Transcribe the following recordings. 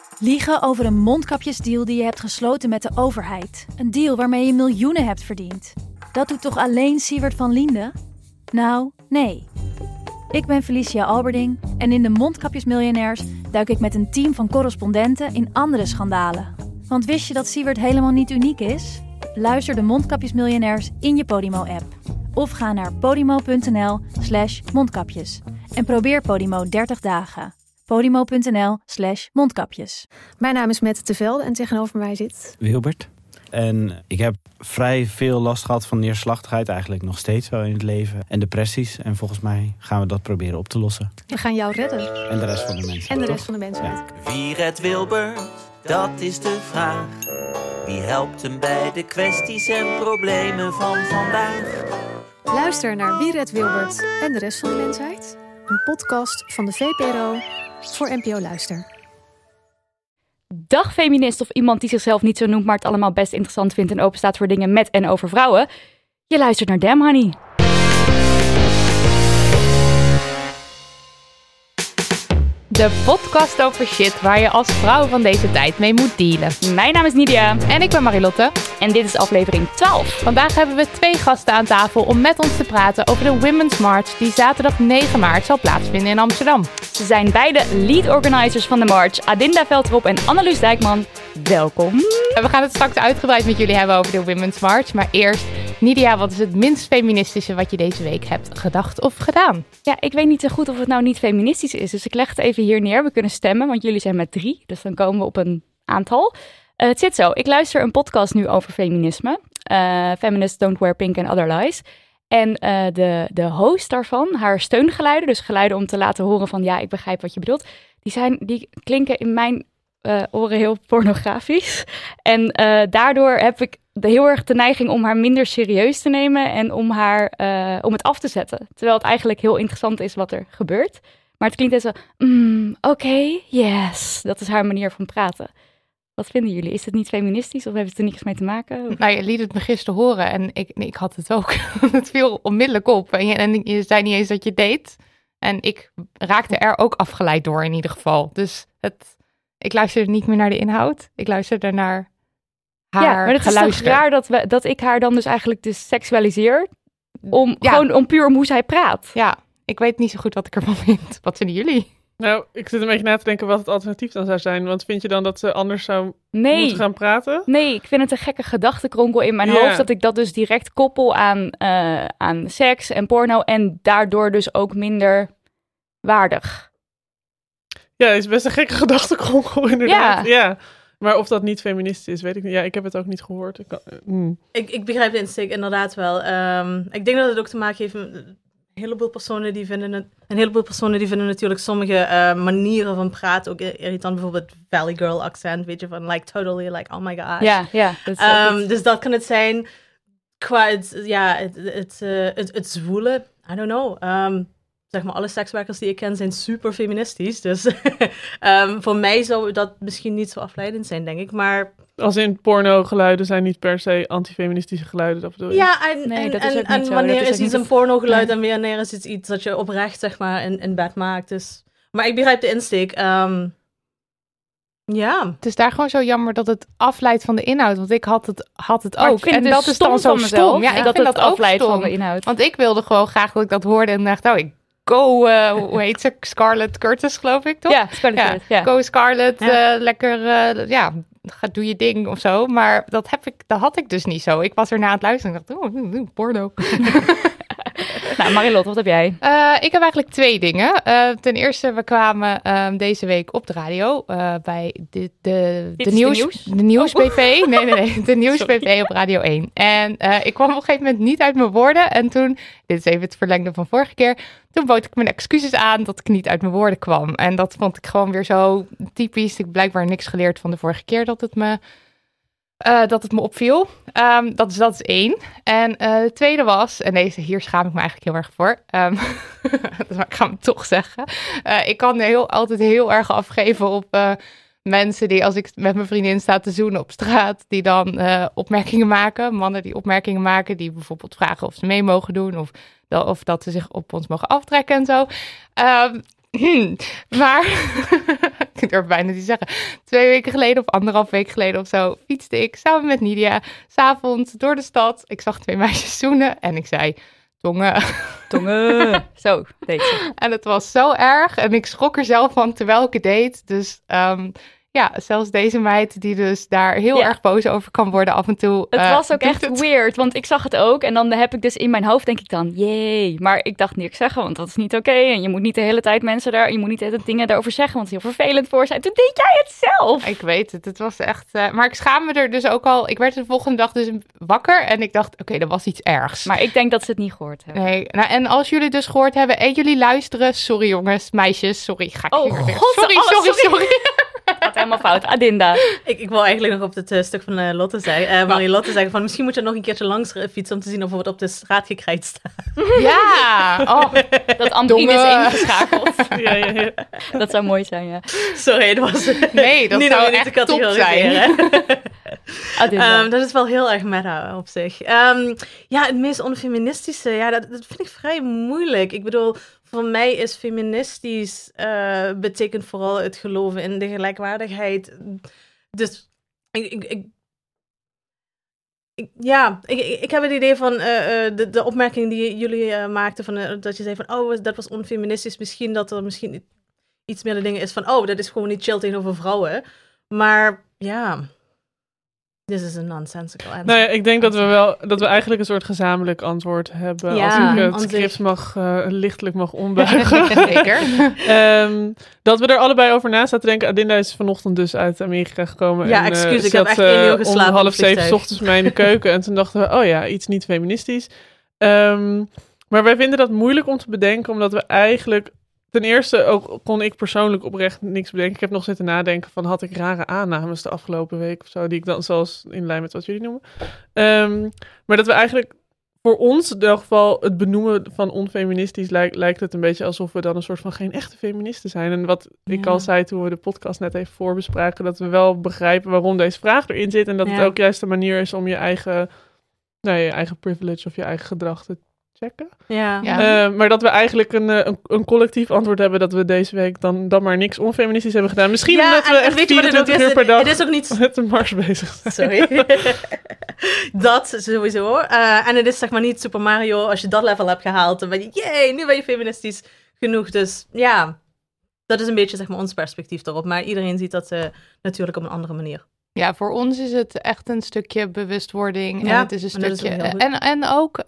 Liegen over een mondkapjesdeal die je hebt gesloten met de overheid. Een deal waarmee je miljoenen hebt verdiend. Dat doet toch alleen Siewert van Liende? Nou, nee. Ik ben Felicia Alberding en in de Mondkapjesmiljonairs duik ik met een team van correspondenten in andere schandalen. Want wist je dat Siewert helemaal niet uniek is? Luister de Mondkapjesmiljonairs in je Podimo-app. Of ga naar podimo.nl/mondkapjes. En probeer Podimo 30 dagen. Podimo.nl/mondkapjes. Mijn naam is Mette Tevelde en tegenover mij zit Wilbert. En ik heb vrij veel last gehad van neerslachtigheid, eigenlijk nog steeds wel in het leven. En depressies. En volgens mij gaan we dat proberen op te lossen. We gaan jou redden. En de rest van de mensen. En de rest van de mensen. Ja. Wie redt Wilbert? Dat is de vraag. Wie helpt hem bij de kwesties en problemen van vandaag? Luister naar Wie redt Wilbert en de rest van de mensheid. Een podcast van de VPRO voor NPO Luister. Dag feminist of iemand die zichzelf niet zo noemt, maar het allemaal best interessant vindt en open staat voor dingen met en over vrouwen. Je luistert naar Damn Honey. De podcast over shit waar je als vrouw van deze tijd mee moet dealen. Mijn naam is Nidia. En ik ben Marilotte. En dit is aflevering 12. Vandaag hebben we 2 gasten aan tafel om met ons te praten over de Women's March die zaterdag 9 maart zal plaatsvinden in Amsterdam. Ze zijn beide lead organizers van de march, Adinda Veltrop en Anneluus Dijkman. Welkom. We gaan het straks uitgebreid met jullie hebben over de Women's March. Maar eerst, Nidia, wat is het minst feministische wat je deze week hebt gedacht of gedaan? Ja, ik weet niet zo goed of het nou niet feministisch is, dus ik leg het even hier neer. We kunnen stemmen, want jullie zijn met 3, dus dan komen we op een aantal. Het zit zo, ik luister een podcast nu over feminisme. Feminists Don't Wear Pink and Other Lies. En de host daarvan, haar steungeluiden, dus geluiden om te laten horen van ja, ik begrijp wat je bedoelt. Die klinken in mijn oren heel pornografisch. En daardoor heb ik heel erg de neiging om haar minder serieus te nemen en om het af te zetten. Terwijl het eigenlijk heel interessant is wat er gebeurt. Maar het klinkt echt zo, oké, yes. Dat is haar manier van praten. Wat vinden jullie? Is het niet feministisch of heeft het er niks mee te maken? Nou, je liet het me gisteren horen en ik had het ook. Het viel onmiddellijk op. En je zei niet eens dat je het deed. En ik raakte er ook afgeleid door in ieder geval. Dus ik luisterde niet meer naar de inhoud. Ik luisterde naar haar maar het geluister. is toch raar dat ik haar dan dus eigenlijk seksualiseer? Gewoon puur om hoe zij praat. Ja, ik weet niet zo goed wat ik ervan vind. Wat vinden jullie? Nou, ik zit een beetje na te denken wat het alternatief dan zou zijn. Want vind je dan dat ze anders zou moeten gaan praten? Nee, ik vind het een gekke gedachtenkronkel in mijn hoofd. Dat ik dat dus direct koppel aan seks en porno. En daardoor dus ook minder waardig. Ja, het is best een gekke gedachtenkronkel inderdaad. Ja. Maar of dat niet feministisch is, weet ik niet. Ja, ik heb het ook niet gehoord. Ik begrijp de insteek inderdaad wel. Ik denk dat het ook te maken heeft met een heleboel personen die vinden natuurlijk sommige manieren van praten ook irritant. Bijvoorbeeld Valley Girl accent, weet je, van like totally like oh my god. Ja. Dus dat kan het zijn qua het zwoelen. I don't know. Zeg maar, alle sekswerkers die ik ken zijn super feministisch. Dus voor mij zou dat misschien niet zo afleidend zijn, denk ik. Maar als in porno-geluiden zijn niet per se antifeministische geluiden, dat bedoel je? Ja, en zo. Wanneer is iets een pornogeluid en wanneer is het iets dat je oprecht, zeg maar, in bed maakt. Dus. Maar ik begrijp de insteek. Ja. Het is daar gewoon zo jammer dat het afleidt van de inhoud. Want ik had het ook. Ik vind en het dat dus is dan zo stom. Ja, ik dat vind het dat ook afleidt stom. van de inhoud. Want ik wilde gewoon graag dat ik dat hoorde en dacht, hoe heet ze? Scarlett Curtis, geloof ik, toch? Ja, Scarlett Curtis, ja. Go Scarlett, lekker, doe je ding of zo. Maar dat had ik dus niet zo. Ik was erna aan het luisteren en dacht, porno. Nou, Marilotte, wat heb jij? Ik heb eigenlijk 2 dingen. Ten eerste, we kwamen deze week op de radio bij de Nieuws-BV. Nee, de Nieuws-BV op Radio 1. En ik kwam op een gegeven moment niet uit mijn woorden. En toen, dit is even het verlengde van vorige keer, toen bood ik mijn excuses aan dat ik niet uit mijn woorden kwam. En dat vond ik gewoon weer zo typisch. Ik heb blijkbaar niks geleerd van de vorige keer dat het me opviel. Dat is 1. En het tweede was, en hier schaam ik me eigenlijk heel erg voor. Maar ik ga hem toch zeggen. Ik kan altijd heel erg afgeven op mensen die, als ik met mijn vriendin sta te zoenen op straat, die dan opmerkingen maken. Mannen die opmerkingen maken, die bijvoorbeeld vragen of ze mee mogen doen. Of dat ze zich op ons mogen aftrekken en zo. Maar ik durf bijna niet te zeggen, 2 weken geleden of 1,5 week geleden of zo, fietste ik samen met Nidia 's avonds door de stad. Ik zag 2 meisjes zoenen en ik zei, tongen. Zo, deed ze. En het was zo erg en ik schrok er zelf van terwijl ik het deed. Dus zelfs deze meid die dus daar heel erg boos over kan worden af en toe. Het was ook echt weird, want ik zag het ook. En dan heb ik dus in mijn hoofd denk ik dan, jee. Maar ik dacht niks zeggen, want dat is niet oké. En je moet niet de hele tijd je moet niet de hele tijd dingen daarover zeggen, want het is heel vervelend voor zijn. Toen deed jij het zelf. Ik weet het, het was echt... maar ik schaam me er dus ook al... Ik werd de volgende dag dus wakker en ik dacht, oké, er was iets ergs. Maar ik denk dat ze het niet gehoord hebben. Nee, nou, en als jullie dus gehoord hebben en jullie luisteren, sorry jongens, meisjes, sorry. Sorry. Het gaat helemaal fout. Adinda. Ik wil eigenlijk nog op het stuk van Lotte zeggen. Waarin Lotte zeggen van misschien moet je nog een keertje langs fietsen om te zien of er wat op de straat gekrijt staat. Ja! Dat Andrine is ingeschakeld. Ja. Dat zou mooi zijn, ja. Sorry, dat was nee, dat niet zou echt top zijn. Dat is wel heel erg meta op zich. Het meest onfeministische, dat vind ik vrij moeilijk. Ik bedoel, voor mij is feministisch betekent vooral het geloven in de gelijkwaardigheid. Dus ik heb het idee van de opmerking die jullie maakten, van, dat je zei van, dat was onfeministisch. Misschien dat er iets meer de dingen is van, dat is gewoon niet chill tegenover vrouwen. Maar this is a nonsensical answer. Nou ja, ik denk dat we eigenlijk een soort gezamenlijk antwoord hebben. Ja, als ik het script lichtelijk mag ombuigen. Zeker. Dat we er allebei over na zaten denken. Adinda is vanochtend dus uit Amerika gekomen. Ja, excuus, ik heb echt 1 uur geslapen. Om 6:30 ochtends mij in de keuken. En toen dachten we, iets niet feministisch. Maar wij vinden dat moeilijk om te bedenken, omdat we eigenlijk... Ten eerste ook kon ik persoonlijk oprecht niks bedenken. Ik heb nog zitten nadenken van, had ik rare aannames de afgelopen week of zo, die ik dan zoals in lijn met wat jullie noemen. Maar dat we eigenlijk voor ons in elk geval het benoemen van onfeministisch lijkt het een beetje alsof we dan een soort van geen echte feministen zijn. En wat ik al zei toen we de podcast net even voorbespraken, dat we wel begrijpen waarom deze vraag erin zit en dat het ook juist een manier is om je eigen privilege of je eigen gedrag te checken. Ja. Maar dat we eigenlijk een collectief antwoord hebben dat we deze week dan maar niks onfeministisch hebben gedaan. Misschien omdat we echt 24 uur per dag het is ook niet... met de mars bezig zijn. Sorry. Dat sowieso. En het is zeg maar niet Super Mario, als je dat level hebt gehaald, dan ben je, nu ben je feministisch genoeg. Dus dat is een beetje zeg maar ons perspectief erop. Maar iedereen ziet dat natuurlijk op een andere manier. Ja, voor ons is het echt een stukje bewustwording. En het is een stukje... En ook...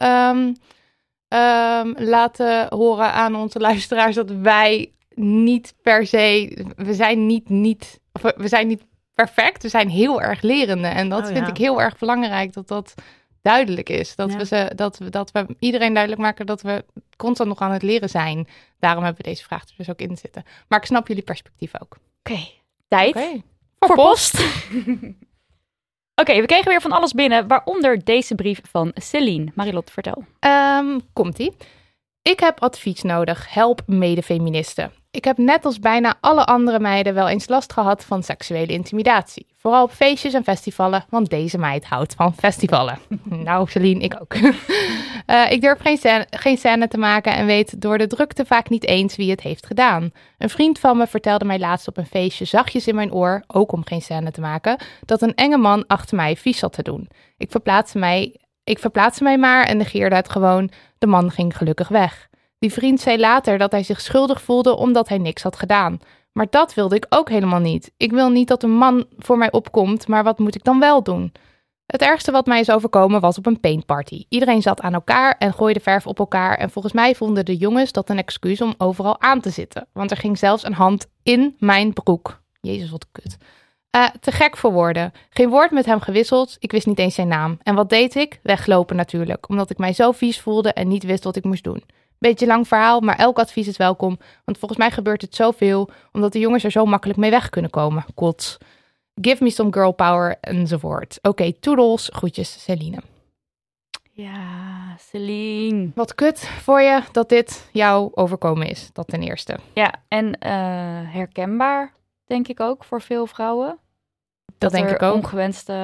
laten horen aan onze luisteraars dat wij niet per se... We zijn niet perfect, we zijn heel erg lerende. En dat vind ik heel erg belangrijk, dat duidelijk is. Dat we iedereen duidelijk maken dat we constant nog aan het leren zijn. Daarom hebben we deze vraag er dus ook in zitten. Maar ik snap jullie perspectief ook. Oké, tijd voor post. Oké, we kregen weer van alles binnen, waaronder deze brief van Celine. Marilotte, vertel. Komt-ie. Ik heb advies nodig. Help medefeministen. Ik heb net als bijna alle andere meiden wel eens last gehad van seksuele intimidatie. Vooral op feestjes en festivalen, want deze meid houdt van festivalen. Nou, Celine, ik ook. Ik durf geen scène te maken en weet door de drukte vaak niet eens wie het heeft gedaan. Een vriend van me vertelde mij laatst op een feestje zachtjes in mijn oor, ook om geen scène te maken, dat een enge man achter mij vies zat te doen. Ik verplaatste mij maar en negeerde het gewoon. De man ging gelukkig weg. Die vriend zei later dat hij zich schuldig voelde omdat hij niks had gedaan. Maar dat wilde ik ook helemaal niet. Ik wil niet dat een man voor mij opkomt, maar wat moet ik dan wel doen? Het ergste wat mij is overkomen was op een paintparty. Iedereen zat aan elkaar en gooide verf op elkaar. En volgens mij vonden de jongens dat een excuus om overal aan te zitten. Want er ging zelfs een hand in mijn broek. Jezus, wat kut. Te gek voor woorden. Geen woord met hem gewisseld. Ik wist niet eens zijn naam. En wat deed ik? Weglopen natuurlijk. Omdat ik mij zo vies voelde en niet wist wat ik moest doen. Beetje lang verhaal, maar elk advies is welkom. Want volgens mij gebeurt het zoveel, omdat de jongens er zo makkelijk mee weg kunnen komen. Kots. Give me some girl power, enzovoort. Oké, toedels. Groetjes, Celine. Ja, Celine. Wat kut voor je dat dit jou overkomen is, dat ten eerste. Ja, en herkenbaar, denk ik ook, voor veel vrouwen. Dat denk ik ook. Ongewenste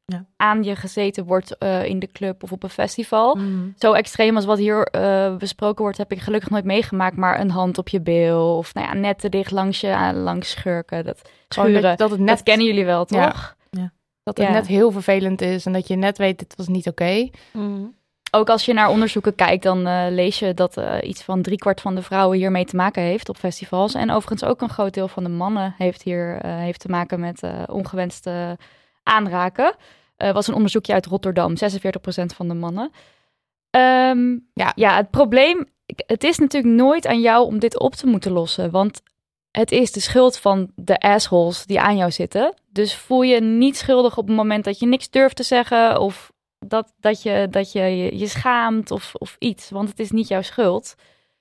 aan je gezeten wordt in de club of op een festival. Zo extreem als wat hier besproken wordt, heb ik gelukkig nooit meegemaakt. Maar een hand op je bil of net te dicht langs schurken. Dat kennen jullie wel, toch? Ja. Dat het net heel vervelend is en dat je net weet, dit was niet oké. Ook als je naar onderzoeken kijkt, dan lees je dat iets van 3/4 van de vrouwen hiermee te maken heeft op festivals. En overigens ook een groot deel van de mannen heeft te maken met ongewenste aanraken. Was een onderzoekje uit Rotterdam, 46% van de mannen. Het probleem, het is natuurlijk nooit aan jou om dit op te moeten lossen. Want het is de schuld van de assholes die aan jou zitten. Dus voel je niet schuldig op het moment dat je niks durft te zeggen of dat je schaamt of iets. Want het is niet jouw schuld.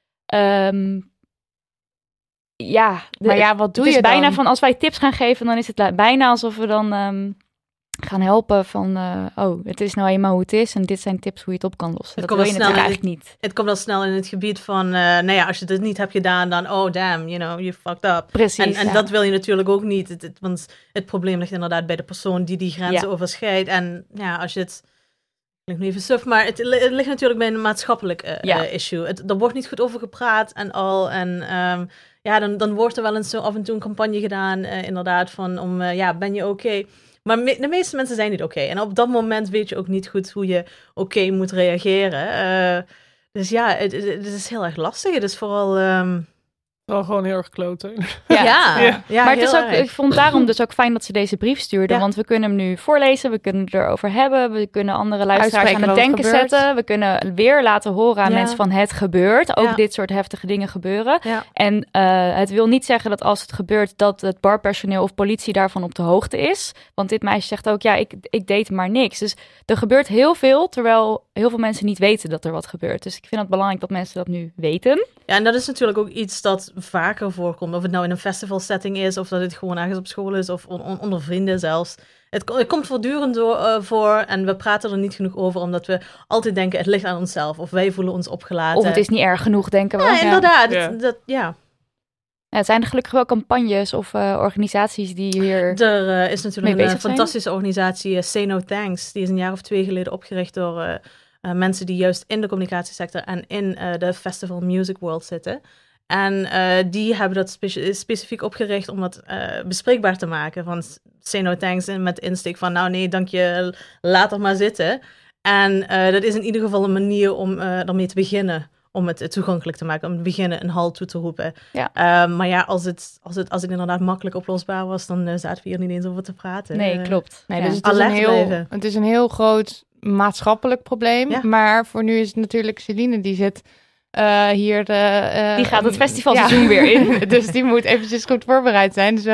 Wat doe je dan? Het is bijna van, als wij tips gaan geven, dan is het bijna alsof we dan gaan helpen van, het is nou eenmaal hoe het is en dit zijn tips hoe je het op kan lossen. Dat wil je natuurlijk eigenlijk niet. Het komt al snel in het gebied van, als je dit niet hebt gedaan, dan, oh damn, you fucked up. Precies. En dat wil je natuurlijk ook niet. Want het probleem ligt inderdaad bij de persoon die grenzen overschrijdt. En als je het... Ik nu even suf, maar het ligt natuurlijk bij een maatschappelijk issue. Er wordt niet goed over gepraat en al. En dan wordt er wel eens zo af en toe een campagne gedaan, inderdaad, van ben je oké? Maar de meeste mensen zijn niet oké. En op dat moment weet je ook niet goed hoe je oké moet reageren. Dus het is heel erg lastig. Het is vooral... Wel gewoon heel erg kloten. Maar het is ook, ik vond daarom dus ook fijn dat ze deze brief stuurden. Ja. Want we kunnen hem nu voorlezen. We kunnen het erover hebben. We kunnen andere luisteraars aan het denken zetten. We kunnen weer laten horen aan mensen van het gebeurt. Ook dit soort heftige dingen gebeuren. Ja. En het wil niet zeggen dat als het gebeurt dat het barpersoneel of politie daarvan op de hoogte is. Want dit meisje zegt ook, ik deed maar niks. Dus er gebeurt heel veel, terwijl heel veel mensen niet weten dat er wat gebeurt. Dus ik vind het belangrijk dat mensen dat nu weten. Ja, en dat is natuurlijk ook iets dat vaker voorkomt. Of het nou in een festivalsetting is, of dat het gewoon ergens op school is, of onder vrienden zelfs. Het komt voortdurend voor en we praten er niet genoeg over, omdat we altijd denken, het ligt aan onszelf. Of wij voelen ons opgelaten. Of het is niet erg genoeg, denken we. Ja, inderdaad. Het zijn er gelukkig wel campagnes of organisaties die hier er is natuurlijk een fantastische organisatie, Say No Thanks. Die is een jaar of 2 geleden opgericht door mensen die juist in de communicatiesector en in de festival music world zitten. En die hebben dat specifiek opgericht om dat bespreekbaar te maken. Van Say No Thanks met insteek van, nou nee, dank je, laat er maar zitten. En dat is in ieder geval een manier om ermee te beginnen. Om het toegankelijk te maken, om te beginnen een halt toe te roepen. Ja. Maar als het inderdaad makkelijk oplosbaar was, dan zaten we hier niet eens over te praten. Nee, klopt. Nee, dus het is een heel groot maatschappelijk probleem. Ja. Maar voor nu is het natuurlijk Celine die zit hier. Die gaat het festivalseizoen weer in. Dus die moet eventjes goed voorbereid zijn. Dus we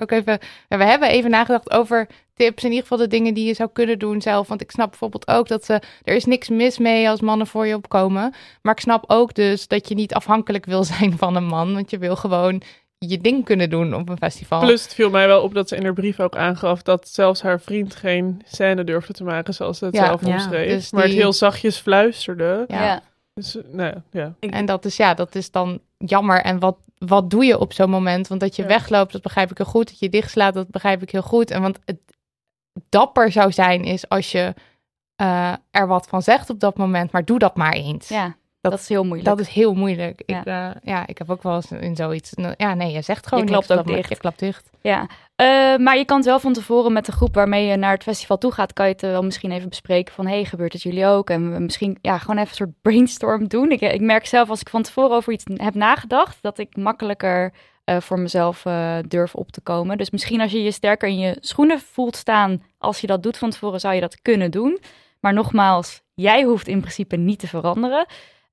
hebben even nagedacht over tips. In ieder geval de dingen die je zou kunnen doen zelf. Want ik snap bijvoorbeeld ook dat er is niks mis mee als mannen voor je opkomen. Maar ik snap ook dus dat je niet afhankelijk wil zijn van een man. Want je wil gewoon je ding kunnen doen op een festival. Plus het viel mij wel op dat ze in haar brief ook aangaf dat zelfs haar vriend geen scène durfde te maken zoals ze het zelf omschreef. Dus maar het heel zachtjes fluisterde. Ja. Dus, En dat is dan jammer. En wat doe je op zo'n moment? Want dat je wegloopt, dat begrijp ik heel goed. Dat je dichtslaat, dat begrijp ik heel goed. En want het dapper zou zijn is als je er wat van zegt op dat moment. Maar doe dat maar eens. Ja. Dat is heel moeilijk. Dat is heel moeilijk. Ik heb ook wel eens in zoiets... je zegt gewoon... Je klapt ook dicht. Je klapt dicht. Ja. Maar je kan het wel van tevoren met de groep waarmee je naar het festival toe gaat, kan je het wel misschien even bespreken van, hey, gebeurt het jullie ook? En we misschien gewoon even een soort brainstorm doen. Ik merk zelf, als ik van tevoren over iets heb nagedacht, dat ik makkelijker voor mezelf durf op te komen. Dus misschien als je je sterker in je schoenen voelt staan, als je dat doet van tevoren, zou je dat kunnen doen. Maar nogmaals, jij hoeft in principe niet te veranderen.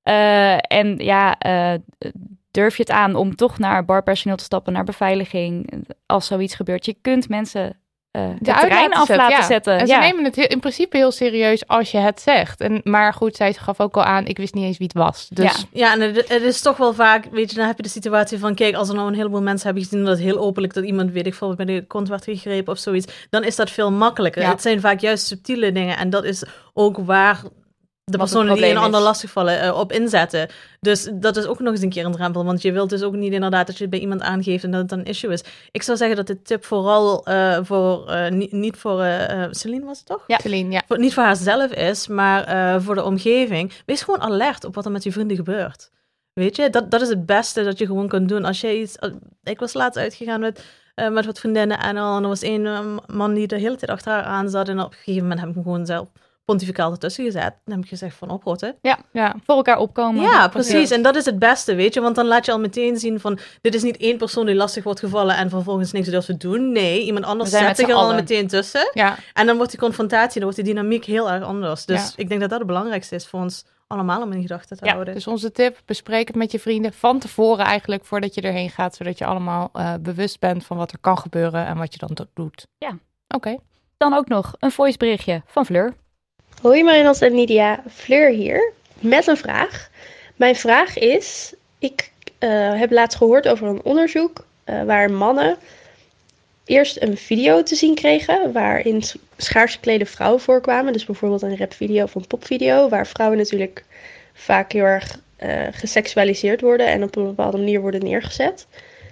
Durf je het aan om toch naar barpersoneel te stappen, naar beveiliging, als zoiets gebeurt. Je kunt mensen het terrein af laten zetten. En ze nemen het in principe heel serieus als je het zegt. Maar goed, zij gaf ook al aan, ik wist niet eens wie het was. Dus... Ja, en het is toch wel vaak, weet je, dan heb je de situatie van, kijk, als er nou een heleboel mensen hebben gezien dat heel openlijk dat iemand, weet ik veel, bij de kont werd gegrepen of zoiets, dan is dat veel makkelijker. Ja. Het zijn vaak juist subtiele dingen en dat is ook waar de personen die een ander lastigvallen op inzetten. Dus dat is ook nog eens een keer een drempel. Want je wilt dus ook niet inderdaad dat je het bij iemand aangeeft en dat het een issue is. Ik zou zeggen dat de tip vooral niet voor Celine was het toch? Ja, Celine, ja. Niet voor haarzelf is, maar voor de omgeving. Wees gewoon alert op wat er met je vrienden gebeurt. Weet je, dat is het beste dat je gewoon kunt doen. Als je iets... Ik was laatst uitgegaan met wat vriendinnen en er was één man die de hele tijd achter haar aan zat. En op een gegeven moment heb ik hem gewoon zelf pontificaal ertussen gezet. Dan heb ik gezegd van oprotten. Ja, voor elkaar opkomen. Ja, precies. En dat is het beste, weet je. Want dan laat je al meteen zien van... Dit is niet één persoon die lastig wordt gevallen en vervolgens niks durft te doen. Nee, iemand anders zet zich er al meteen tussen. Ja. En dan wordt die confrontatie, dan wordt die dynamiek heel erg anders. Dus ik denk dat dat het belangrijkste is voor ons allemaal om in gedachten te houden. Dus onze tip, bespreek het met je vrienden van tevoren eigenlijk, voordat je erheen gaat, zodat je allemaal bewust bent van wat er kan gebeuren en wat je dan doet. Ja. Oké. Dan ook nog een voiceberichtje van Fleur. Hoi Marinels en Lydia, Fleur hier, met een vraag. Mijn vraag is, ik heb laatst gehoord over een onderzoek waar mannen eerst een video te zien kregen waarin schaars geklede vrouwen voorkwamen. Dus bijvoorbeeld een rapvideo of een popvideo, waar vrouwen natuurlijk vaak heel erg geseksualiseerd worden en op een bepaalde manier worden neergezet.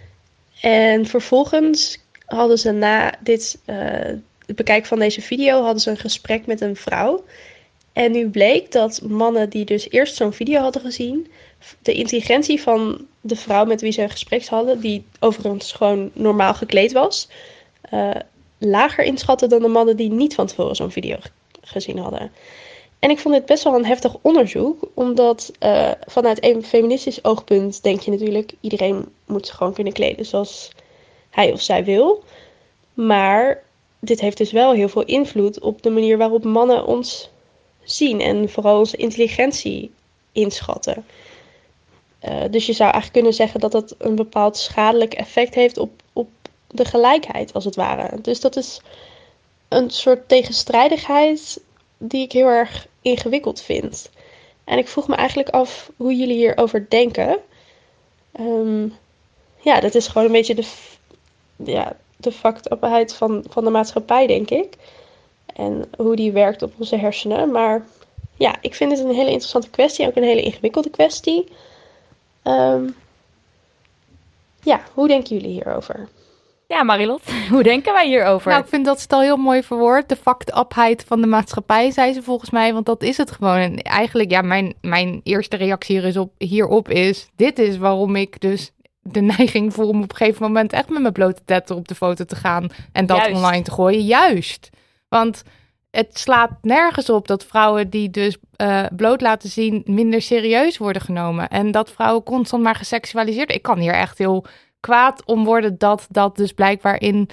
En vervolgens hadden ze na het bekijken van deze video hadden ze een gesprek met een vrouw. En nu bleek dat mannen die dus eerst zo'n video hadden gezien, de intelligentie van de vrouw met wie ze een gesprek hadden, die overigens gewoon normaal gekleed was, lager inschatten dan de mannen die niet van tevoren zo'n video gezien hadden. En ik vond dit best wel een heftig onderzoek, omdat vanuit een feministisch oogpunt denk je natuurlijk, iedereen moet zich gewoon kunnen kleden zoals hij of zij wil. Maar dit heeft dus wel heel veel invloed op de manier waarop mannen ons zien en vooral onze intelligentie inschatten. Dus je zou eigenlijk kunnen zeggen dat dat een bepaald schadelijk effect heeft op de gelijkheid, als het ware. Dus dat is een soort tegenstrijdigheid die ik heel erg ingewikkeld vind. En ik vroeg me eigenlijk af hoe jullie hierover denken. Dat is gewoon een beetje de fucked-upheid van de maatschappij, denk ik. En hoe die werkt op onze hersenen. Maar ja, ik vind het een hele interessante kwestie. Ook een hele ingewikkelde kwestie. Hoe denken jullie hierover? Ja, Marilot, hoe denken wij hierover? Nou, ik vind dat ze het al heel mooi verwoord. De fucked-upheid van de maatschappij, zei ze volgens mij. Want dat is het gewoon. En eigenlijk, ja, mijn eerste reactie hierop is... Dit is waarom ik dus de neiging voel om op een gegeven moment echt met mijn blote tetten op de foto te gaan en dat online te gooien. Juist. Want het slaat nergens op dat vrouwen die dus bloot laten zien minder serieus worden genomen. En dat vrouwen constant maar geseksualiseerd. Ik kan hier echt heel kwaad om worden dat dus blijkbaar in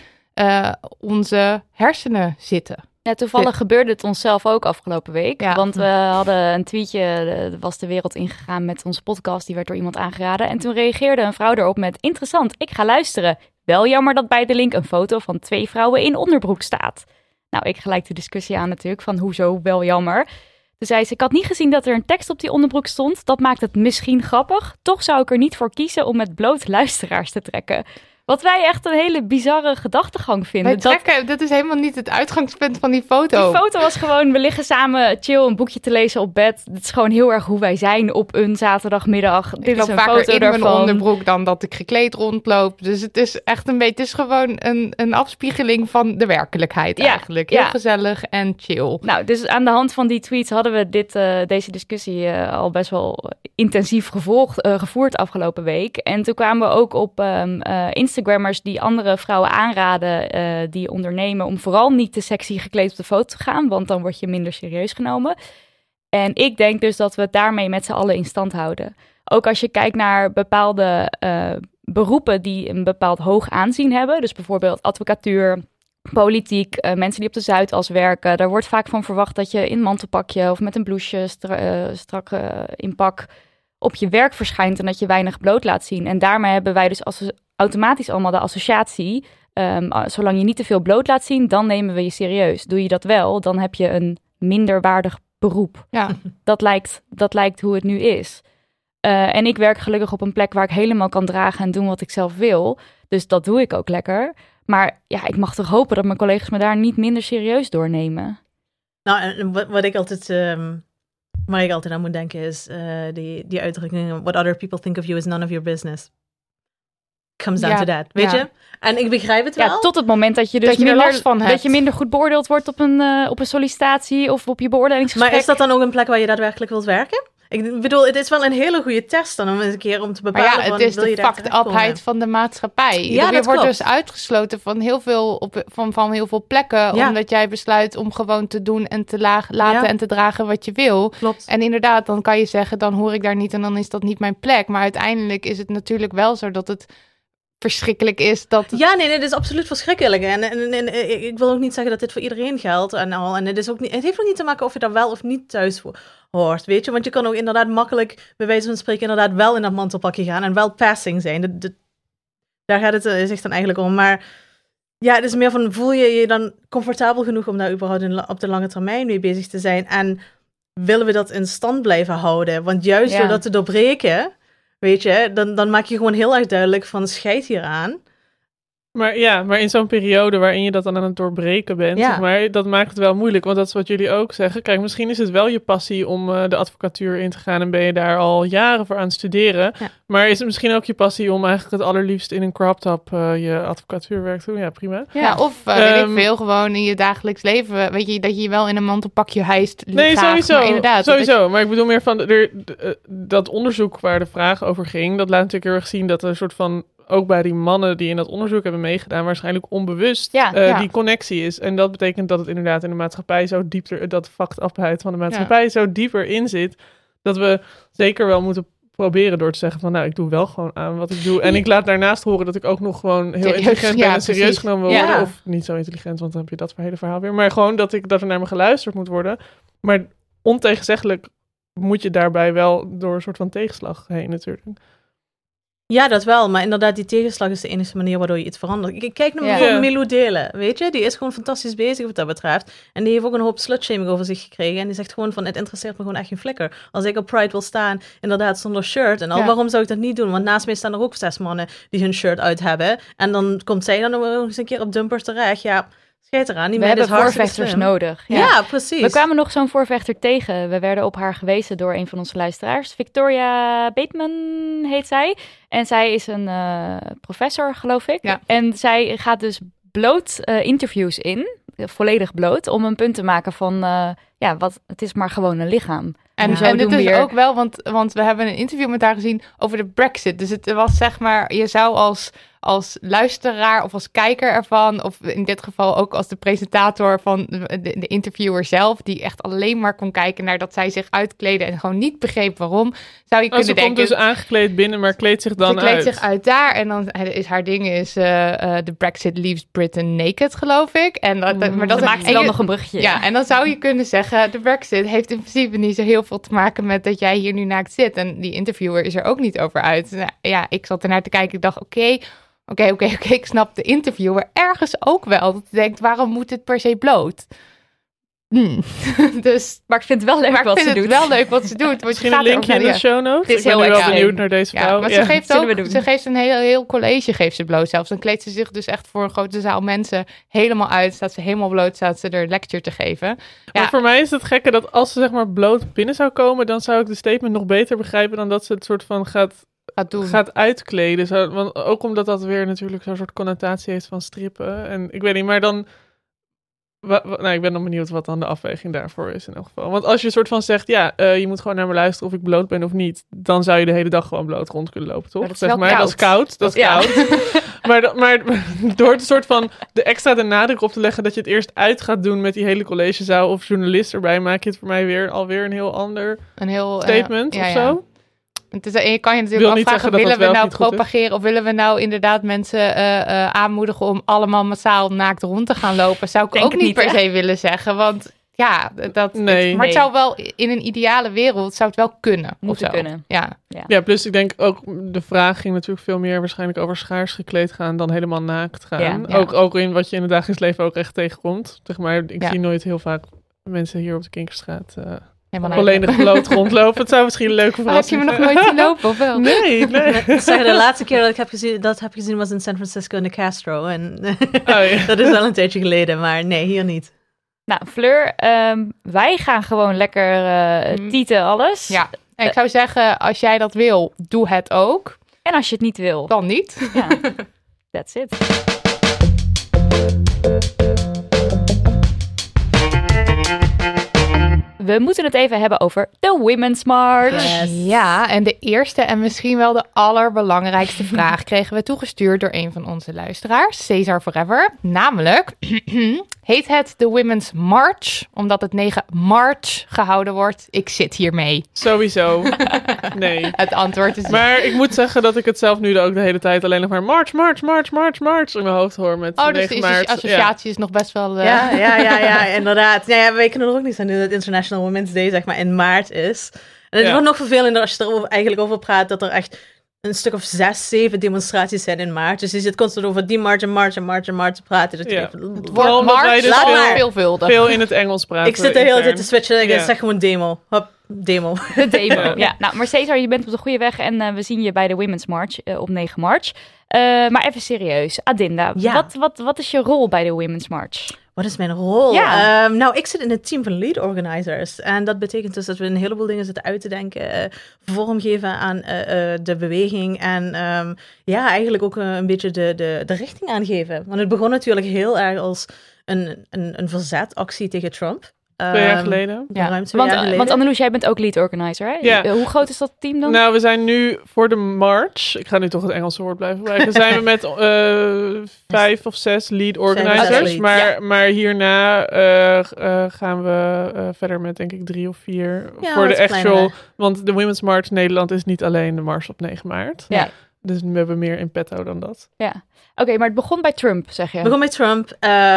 onze hersenen zitten. Ja, toevallig gebeurde het onszelf ook afgelopen week. Ja. Want we hadden een tweetje, was de wereld ingegaan met onze podcast. Die werd door iemand aangeraden. En toen reageerde een vrouw erop met: interessant, ik ga luisteren. Wel jammer dat bij de link een foto van 2 vrouwen in onderbroek staat. Nou, ik gelijk de discussie aan natuurlijk van hoezo wel jammer. Toen zei ze: ik had niet gezien dat er een tekst op die onderbroek stond. Dat maakt het misschien grappig. Toch zou ik er niet voor kiezen om met bloot luisteraars te trekken. Wat wij echt een hele bizarre gedachtegang vinden. Dat is helemaal niet het uitgangspunt van die foto. Die foto was gewoon, we liggen samen chill een boekje te lezen op bed. Het is gewoon heel erg hoe wij zijn op een zaterdagmiddag. Ik loop vaker in mijn onderbroek dan dat ik gekleed rondloop. Dus het is echt het is gewoon een afspiegeling van de werkelijkheid eigenlijk. Heel gezellig en chill. Nou, dus aan de hand van die tweets hadden we deze discussie al best wel intensief gevoerd afgelopen week. En toen kwamen we ook op Instagrammers die andere vrouwen aanraden die ondernemen om vooral niet te sexy gekleed op de foto te gaan, want dan word je minder serieus genomen. En ik denk dus dat we het daarmee met z'n allen in stand houden. Ook als je kijkt naar bepaalde beroepen die een bepaald hoog aanzien hebben, dus bijvoorbeeld advocatuur, politiek, mensen die op de Zuidas werken, daar wordt vaak van verwacht dat je in mantelpakje of met een blouseje strak in pak op je werk verschijnt en dat je weinig bloot laat zien. En daarmee hebben wij dus automatisch allemaal de associatie. Zolang je niet te veel bloot laat zien, dan nemen we je serieus. Doe je dat wel, dan heb je een minderwaardig beroep. Ja. Dat lijkt hoe het nu is. En ik werk gelukkig op een plek waar ik helemaal kan dragen en doen wat ik zelf wil. Dus dat doe ik ook lekker. Maar ja, ik mag toch hopen dat mijn collega's me daar niet minder serieus doornemen. Nou, en wat ik altijd waar ik altijd aan moet denken is die uitdrukking, what other people think of you is none of your business. Comes down to that, weet je? En ik begrijp het wel. Ja, tot het moment dat je dus er last van hebt. Dat je minder goed beoordeeld wordt op een sollicitatie of op je beoordelingsgesprek. Maar is dat dan ook een plek waar je daadwerkelijk wilt werken? Ik bedoel, het is wel een hele goede test dan om eens een keer om te bepalen. Maar het is de fucked-upheid van de maatschappij. Ja, je wordt dus uitgesloten van heel veel, van heel veel plekken, omdat jij besluit om gewoon te doen en te laten en te dragen wat je wil. Klopt. En inderdaad, dan kan je zeggen, dan hoor ik daar niet en dan is dat niet mijn plek. Maar uiteindelijk is het natuurlijk wel zo dat het verschrikkelijk is. Ja, nee, het is absoluut verschrikkelijk. En ik wil ook niet zeggen dat dit voor iedereen geldt en al. En het heeft ook niet te maken of je daar wel of niet thuis hoort, weet je. Want je kan ook inderdaad makkelijk, bij wijze van spreken, inderdaad wel in dat mantelpakje gaan en wel passing zijn. Daar gaat het zich dan eigenlijk om. Maar ja, het is meer van, voel je je dan comfortabel genoeg om daar überhaupt op de lange termijn mee bezig te zijn? En willen we dat in stand blijven houden? Want juist door dat te doorbreken, weet je, dan maak je gewoon heel erg duidelijk van scheid hieraan. Maar in zo'n periode waarin je dat dan aan het doorbreken bent, zeg maar, dat maakt het wel moeilijk. Want dat is wat jullie ook zeggen. Kijk, misschien is het wel je passie om de advocatuur in te gaan en ben je daar al jaren voor aan het studeren. Ja. Maar is het misschien ook je passie om eigenlijk het allerliefst in een crop top je advocatuurwerk te doen? Ja, prima. Ja, of weet ik veel, gewoon in je dagelijks leven, weet je, dat je wel in een mantelpakje hijst. Nee, graag, sowieso. Maar inderdaad. Sowieso. Maar ik bedoel meer van dat onderzoek waar de vraag over ging, dat laat natuurlijk heel erg zien dat er een soort van, ook bij die mannen die in dat onderzoek hebben meegedaan, waarschijnlijk onbewust die connectie is. En dat betekent dat het inderdaad in de maatschappij zo dieper, dat fucked-upheid van de maatschappij zo dieper in zit, dat we zeker wel moeten proberen door te zeggen van, nou, ik doe wel gewoon aan wat ik doe. En ik laat daarnaast horen dat ik ook nog gewoon heel intelligent ben en serieus genomen wil worden. Of niet zo intelligent, want dan heb je dat hele verhaal weer. Maar gewoon dat er naar me geluisterd moet worden. Maar ontegenzeggelijk moet je daarbij wel door een soort van tegenslag heen natuurlijk. Ja, dat wel. Maar inderdaad, die tegenslag is de enige manier waardoor je iets verandert. Ik kijk naar bijvoorbeeld Milou Delen, weet je? Die is gewoon fantastisch bezig wat dat betreft. En die heeft ook een hoop slutshaming over zich gekregen. En die zegt gewoon van, het interesseert me gewoon echt geen flikker. Als ik op Pride wil staan, inderdaad zonder shirt en al, waarom zou ik dat niet doen? Want naast mij staan er ook 6 mannen die hun shirt uit hebben. En dan komt zij dan nog eens een keer op dumpers terecht. Ja, schijt eraan. We hebben voorvechters nodig. Ja, precies. We kwamen nog zo'n voorvechter tegen. We werden op haar gewezen door een van onze luisteraars. Victoria Bateman heet zij. En zij is een professor, geloof ik. Ja. En zij gaat dus bloot interviews in. Volledig bloot. Om een punt te maken van, het is maar gewoon een lichaam. En dit is ook wel, want we hebben een interview met haar gezien over de Brexit. Dus het was zeg maar, je zou als luisteraar of als kijker ervan, of in dit geval ook als de presentator van de interviewer zelf, die echt alleen maar kon kijken naar dat zij zich uitkleden en gewoon niet begreep waarom, zou je kunnen denken. Ze komt dus aangekleed binnen, maar kleedt zich dan uit. Ze kleedt zich uit daar en dan is haar ding the Brexit leaves Britain naked, geloof ik. En maar dat maakt ze dan nog een brugje. Ja, en dan zou je kunnen zeggen, de Brexit heeft in principe niet zo heel veel te maken met dat jij hier nu naakt zit. En die interviewer is er ook niet over uit. Nou, ja, ik zat ernaar te kijken, ik dacht, oké, ik snap de interviewer ergens ook wel. Dat denkt, waarom moet het per se bloot? Dus, maar ik vind het wel leuk wat ze doet. Wel leuk wat ze doet. Misschien een linkje in de show notes. Ik ben nu wel benieuwd naar deze vrouw. Maar ze geeft een heel college geeft ze bloot zelfs. Dan kleedt ze zich dus echt voor een grote zaal mensen helemaal uit. Staat ze helemaal bloot, staat ze er lecture te geven. Maar voor mij is het gekke dat als ze zeg maar bloot binnen zou komen, dan zou ik de statement nog beter begrijpen dan dat ze het soort van gaat uitkleden. Want ook omdat dat weer natuurlijk zo'n soort connotatie heeft van strippen. En ik weet niet, maar dan, ik ben dan benieuwd wat dan de afweging daarvoor is in elk geval. Want als je een soort van zegt, je moet gewoon naar me luisteren of ik bloot ben of niet, dan zou je de hele dag gewoon bloot rond kunnen lopen, toch? Dat is koud. Dat is koud. Maar door het soort van de nadruk op te leggen dat je het eerst uit gaat doen met die hele collegezaal of journalist erbij, maak je het voor mij alweer een heel ander statement of zo. Je kan je natuurlijk afvragen, willen we nou propageren of willen we nou inderdaad mensen aanmoedigen om allemaal massaal naakt rond te gaan lopen? Zou ik ook niet per se willen zeggen, want maar het zou wel in een ideale wereld zou het wel kunnen. Moeten kunnen. Ja, plus ik denk ook de vraag ging natuurlijk veel meer waarschijnlijk over schaars gekleed gaan dan helemaal naakt gaan. Ja. Ook in wat je in het dagelijks leven ook echt tegenkomt. Zeg maar, ik zie nooit heel vaak mensen hier op de Kinkerstraat volledig bloot rondlopen. Het zou misschien een leuke verrassing zijn. Heb je me nog nooit zien lopen, of wel? Nee. De laatste keer dat ik heb gezien was in San Francisco in de Castro. En dat is wel een tijdje geleden, maar nee, hier niet. Nou, Fleur, wij gaan gewoon lekker tieten alles. Ja, en ik zou zeggen, als jij dat wil, doe het ook. En als je het niet wil, dan niet. Ja, that's it. We moeten het even hebben over de Women's March. Yes. Ja, en de eerste en misschien wel de allerbelangrijkste vraag kregen we toegestuurd door een van onze luisteraars, Cesar Forever. Namelijk, heet het de Women's March omdat het 9 March gehouden wordt? Ik zit hiermee. Sowieso. Nee. Het antwoord is... Maar ik moet zeggen dat ik het zelf nu ook de hele tijd alleen nog maar March in mijn hoofd hoor met 9 dus maart. de associatie is nog best wel... Ja, inderdaad. Ja, we kunnen er ook niet aan doen dat International Women's Day zeg maar in maart is. En het wordt nog vervelender als je er eigenlijk over praat dat er echt een stuk of 6, 7 demonstraties zijn in maart. Dus je zit constant over die march te praten. Dat het wordt march, dus veelvuldig. Veel in het Engels praten. Ik zit de hele tijd te switchen en ik zeg gewoon demo. Hop, demo. De demo, ja. Nou, maar Cesar, je bent op de goede weg en we zien je bij de Women's March op 9 maart. Maar even serieus. Adinda, wat is je rol bij de Women's March? Wat is mijn rol? Ja. Nou, ik zit in het team van lead organizers. En dat betekent dus dat we een heleboel dingen zitten uit te denken. Vormgeven aan de beweging. En eigenlijk ook een beetje de richting aangeven. Want het begon natuurlijk heel erg als een verzetactie tegen Trump. 2 jaar geleden. Ruim 2 jaar geleden. Want Anneloes, jij bent ook lead organizer, hè? Ja. Hoe groot is dat team dan? Nou, we zijn nu voor de March, ik ga nu toch het Engelse woord blijven gebruiken, zijn we met 5 of 6 lead organizers. Maar hierna gaan we verder met denk ik 3 of 4 voor de actual. Want de Women's March Nederland is niet alleen de mars op 9 maart. Ja. Dus we hebben meer in petto dan dat. Ja. Oké, maar het begon bij Trump, zeg je? Het begon bij Trump.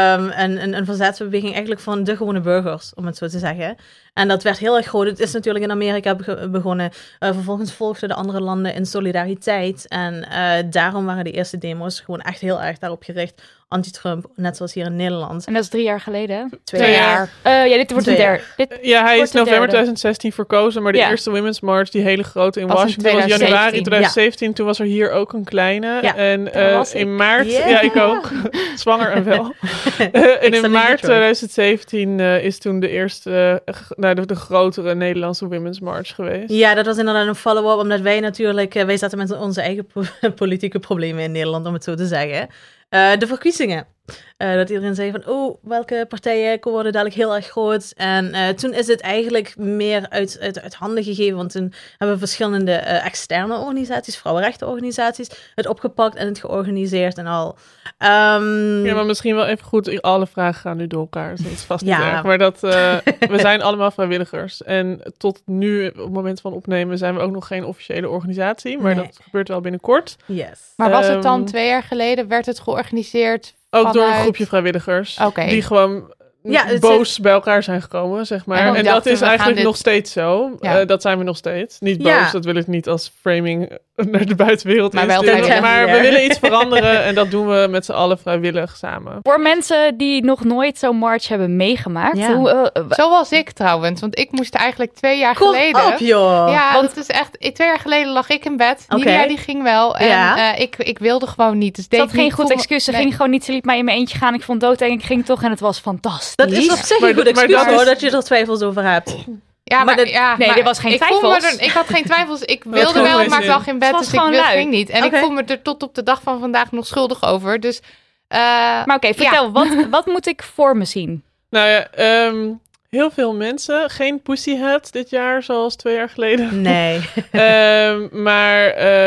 Een verzetsbeweging eigenlijk van de gewone burgers, om het zo te zeggen. En dat werd heel erg groot. Het is natuurlijk in Amerika begonnen. Vervolgens volgden de andere landen in solidariteit. En daarom waren de eerste demo's gewoon echt heel erg daarop gericht. Anti-Trump, net zoals hier in Nederland. En dat is 3 jaar geleden? 2 jaar. Dit wordt een derde. Hij is november 2016 verkozen, maar de eerste Women's March, die hele grote in Washington, was januari 2017. Ja. Toen was er hier ook een kleine. Ja. En in maart, ik ook, zwanger en wel. En in maart 2017 is toen de eerste, de grotere Nederlandse Women's March geweest. Ja, dat was inderdaad een follow-up, omdat wij natuurlijk, wij zaten met onze eigen politieke problemen in Nederland, om het zo te zeggen. De verkiezingen. Dat iedereen zei van, welke partijen worden dadelijk heel erg groot. En toen is het eigenlijk meer uit handen gegeven. Want toen hebben verschillende externe organisaties, vrouwenrechtenorganisaties, het opgepakt en het georganiseerd en al. Maar misschien wel even goed, alle vragen gaan nu door elkaar. Dus dat is vast niet erg. Maar we zijn allemaal vrijwilligers. En tot nu, op het moment van opnemen, zijn we ook nog geen officiële organisatie. Maar dat gebeurt wel binnenkort. Yes. Maar was het dan 2 jaar geleden, werd het georganiseerd? Ook door een groepje vrijwilligers. Die gewoon boos bij elkaar zijn gekomen, zeg maar. En dat is eigenlijk nog steeds zo. Ja. Dat zijn we nog steeds. Niet boos, dat wil ik niet als framing naar de buitenwereld insturen. Maar we willen iets veranderen en dat doen we met z'n allen vrijwillig samen. Voor mensen die nog nooit zo'n march hebben meegemaakt. Ja. Zoals ik trouwens, want ik moest eigenlijk 2 jaar geleden. Op, joh. Ja, want het is echt. 2 jaar geleden lag ik in bed. Nidia die ging wel. En ik wilde gewoon niet. Dus dat had geen goed excuus. Ze ging gewoon niet. Ze liet mij in mijn eentje gaan. Ik vond doodeng. Ik ging toch en het was fantastisch. Dat is op zich een goed excuus hoor, dat je er twijfels over hebt. Ja, maar er was geen twijfels. Ik had geen twijfels. Ik wilde wel, maar ik lag in bed, dus ik ging niet. En ik voel me er tot op de dag van vandaag nog schuldig over. Dus, maar oké, vertel, wat moet ik voor me zien? Nou ja, heel veel mensen. Geen Pussyhat dit jaar, zoals 2 jaar geleden. Nee. Maar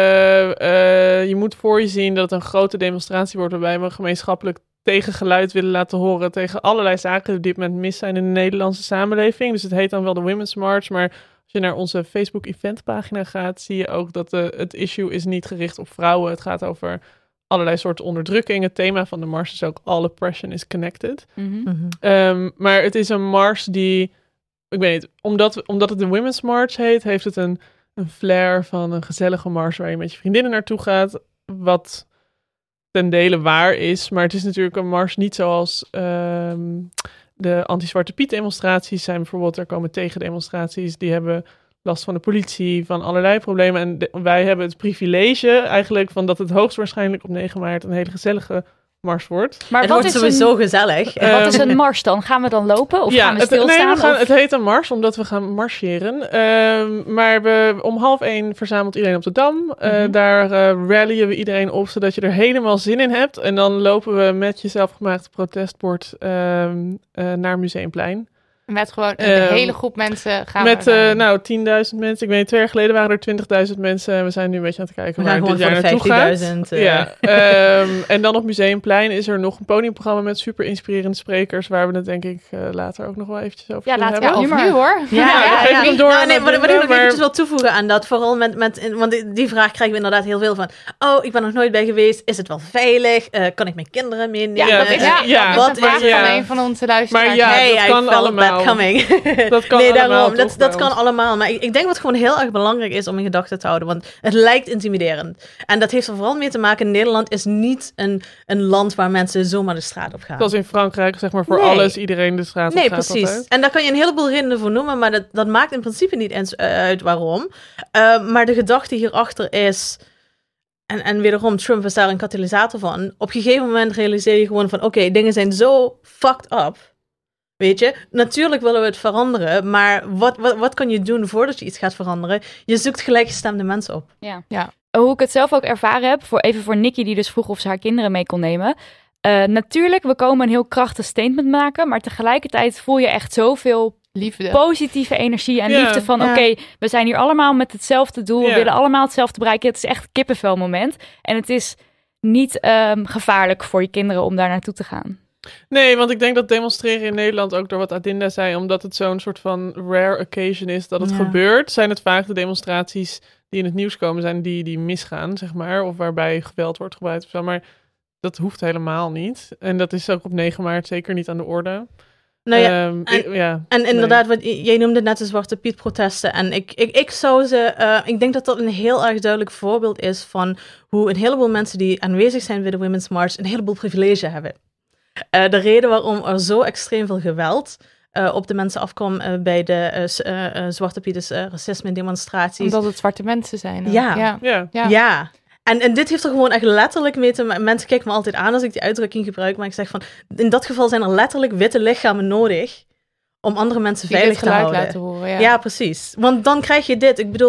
je moet voor je zien dat het een grote demonstratie wordt, waarbij we gemeenschappelijk tegengeluid willen laten horen tegen allerlei zaken die op dit moment mis zijn in de Nederlandse samenleving. Dus het heet dan wel de Women's March, maar als je naar onze Facebook eventpagina gaat, zie je ook dat het issue is niet gericht op vrouwen. Het gaat over allerlei soorten onderdrukking. Het thema van de mars is ook all oppression is connected. Mm-hmm. Maar het is een mars die, ik weet niet, omdat het de Women's March heet, heeft het een flair van een gezellige mars waar je met je vriendinnen naartoe gaat, wat ten dele waar is, maar het is natuurlijk een mars niet zoals de anti-Zwarte Piet demonstraties zijn bijvoorbeeld. Er komen tegendemonstraties, die hebben last van de politie, van allerlei problemen. En wij hebben het privilege eigenlijk van dat het hoogstwaarschijnlijk op 9 maart een hele gezellige mars wordt. Maar het wordt sowieso gezellig. Wat is een mars dan? Gaan we dan lopen of gaan we stilstaan? Het heet een mars omdat we gaan marcheren. Maar om 12:30 verzamelt iedereen op de Dam. Daar rallyen we iedereen op, zodat je er helemaal zin in hebt. En dan lopen we met je zelfgemaakte protestbord naar Museumplein. Met gewoon een hele groep mensen gaan met 10.000 mensen. Ik weet 2 jaar geleden waren er 20.000 mensen. We zijn nu een beetje aan het kijken waar dit jaar naartoe gaat. Ja. En dan op Museumplein is er nog een podiumprogramma met super inspirerende sprekers, waar we het denk ik later ook nog wel eventjes over kunnen hebben. Ja, over nu hoor. Wat ik nog eventjes wil toevoegen aan dat, vooral want die vraag krijgen we inderdaad heel veel van. Oh, ik ben nog nooit bij geweest. Is het wel veilig? Kan ik mijn kinderen meenemen? Dat is een vraag van een van onze luisteraars. Maar dat kan allemaal. Dat kan allemaal. Dat kan allemaal. Maar ik denk wat gewoon heel erg belangrijk is om in gedachten te houden. Want het lijkt intimiderend. En dat heeft er vooral mee te maken. Nederland is niet een land waar mensen zomaar de straat op gaan. Zoals in Frankrijk, zeg maar, voor alles iedereen de straat op gaat. Nee, precies. Altijd. En daar kan je een heleboel redenen voor noemen. Maar dat maakt in principe niet eens uit waarom. Maar de gedachte hierachter is... En wederom, Trump is daar een katalysator van. Op een gegeven moment realiseer je gewoon van... Oké, dingen zijn zo fucked up... Weet je, natuurlijk willen we het veranderen, maar wat kan je doen voordat je iets gaat veranderen? Je zoekt gelijkgestemde mensen op. Ja. Hoe ik het zelf ook ervaren heb, voor Nikki die dus vroeg of ze haar kinderen mee kon nemen. Natuurlijk, we komen een heel krachtig statement maken, maar tegelijkertijd voel je echt zoveel liefde, positieve energie en liefde van oké, we zijn hier allemaal met hetzelfde doel, we willen allemaal hetzelfde bereiken. Het is echt een kippenvelmoment en het is niet gevaarlijk voor je kinderen om daar naartoe te gaan. Nee, want ik denk dat demonstreren in Nederland ook door wat Adinda zei, omdat het zo'n soort van rare occasion is dat het gebeurt, zijn het vaak de demonstraties die in het nieuws komen zijn die misgaan, zeg maar, of waarbij geweld wordt gebruikt of zo, maar dat hoeft helemaal niet. En dat is ook op 9 maart zeker niet aan de orde. Nou en inderdaad, wat jij noemde net de Zwarte Piet protesten. En ik zou ze... ik denk dat dat een heel erg duidelijk voorbeeld is van hoe een heleboel mensen die aanwezig zijn bij de Women's March een heleboel privilege hebben. De reden waarom er zo extreem veel geweld op de mensen afkwam bij de Zwarte Piet racisme demonstraties. Omdat het zwarte mensen zijn. Ja. En dit heeft er gewoon echt letterlijk mee te maken. Mensen kijken me altijd aan als ik die uitdrukking gebruik, maar ik zeg van, in dat geval zijn er letterlijk witte lichamen nodig om andere mensen veilig te houden. Laten horen, ja, precies. Want dan krijg je dit. Ik bedoel,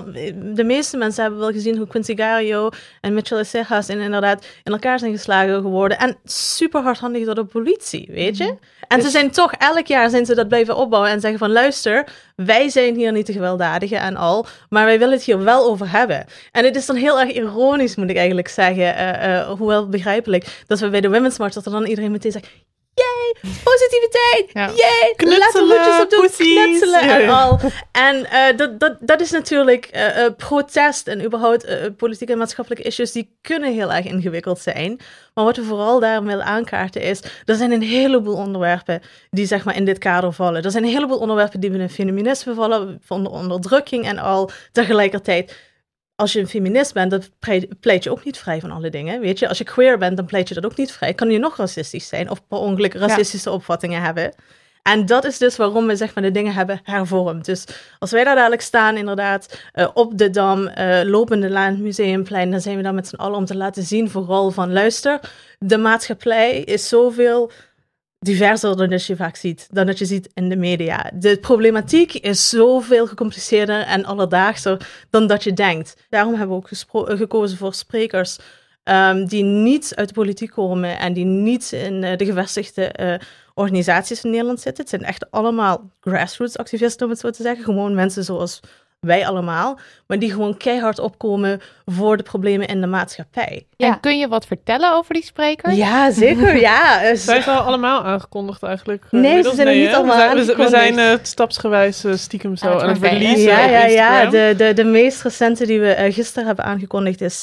de meeste mensen hebben wel gezien hoe Quincy Gario en Mitchell Cejas inderdaad in elkaar zijn geslagen geworden. En super hardhandig door de politie, weet je? En ze zijn toch, elk jaar zijn ze dat blijven opbouwen en zeggen van, luister, wij zijn hier niet de gewelddadigen en al, maar wij willen het hier wel over hebben. En het is dan heel erg ironisch, moet ik eigenlijk zeggen, hoewel begrijpelijk, dat we bij de Women's March, dat er dan iedereen meteen zegt, yay, positiviteit, yay, laten we loetjes op doen, knutselen en al. En dat is natuurlijk protest en überhaupt politieke en maatschappelijke issues, die kunnen heel erg ingewikkeld zijn. Maar wat we vooral daar willen aankaarten is, er zijn een heleboel onderwerpen die zeg maar in dit kader vallen. Er zijn een heleboel onderwerpen die binnen feminisme vallen, van de onderdrukking en al. Tegelijkertijd, als je een feminist bent, dan pleit je ook niet vrij van alle dingen, weet je. Als je queer bent, dan pleit je dat ook niet vrij. Kan je nog racistisch zijn of per ongeluk racistische opvattingen hebben. En dat is dus waarom we zeg maar de dingen hebben hervormd. Dus als wij daar dadelijk staan, inderdaad, op de Dam, lopende laan, Museumplein, dan zijn we daar met z'n allen om te laten zien, vooral van, luister, de maatschappij is zoveel diverser dan dat je vaak ziet, dan dat je ziet in de media. De problematiek is zoveel gecompliceerder en alledaagser dan dat je denkt. Daarom hebben we ook gekozen voor sprekers die niet uit de politiek komen en die niet in de gevestigde organisaties in Nederland zitten. Het zijn echt allemaal grassroots activisten, om het zo te zeggen. Gewoon mensen zoals wij allemaal, maar die gewoon keihard opkomen voor de problemen in de maatschappij. Ja. En kun je wat vertellen over die sprekers? Ja, zeker, ja. Zijn ze al allemaal aangekondigd eigenlijk? Nee, ze zijn nog niet allemaal aangekondigd. We zijn stapsgewijs stiekem zo aan het releasen. Ja. De meest recente die we gisteren hebben aangekondigd is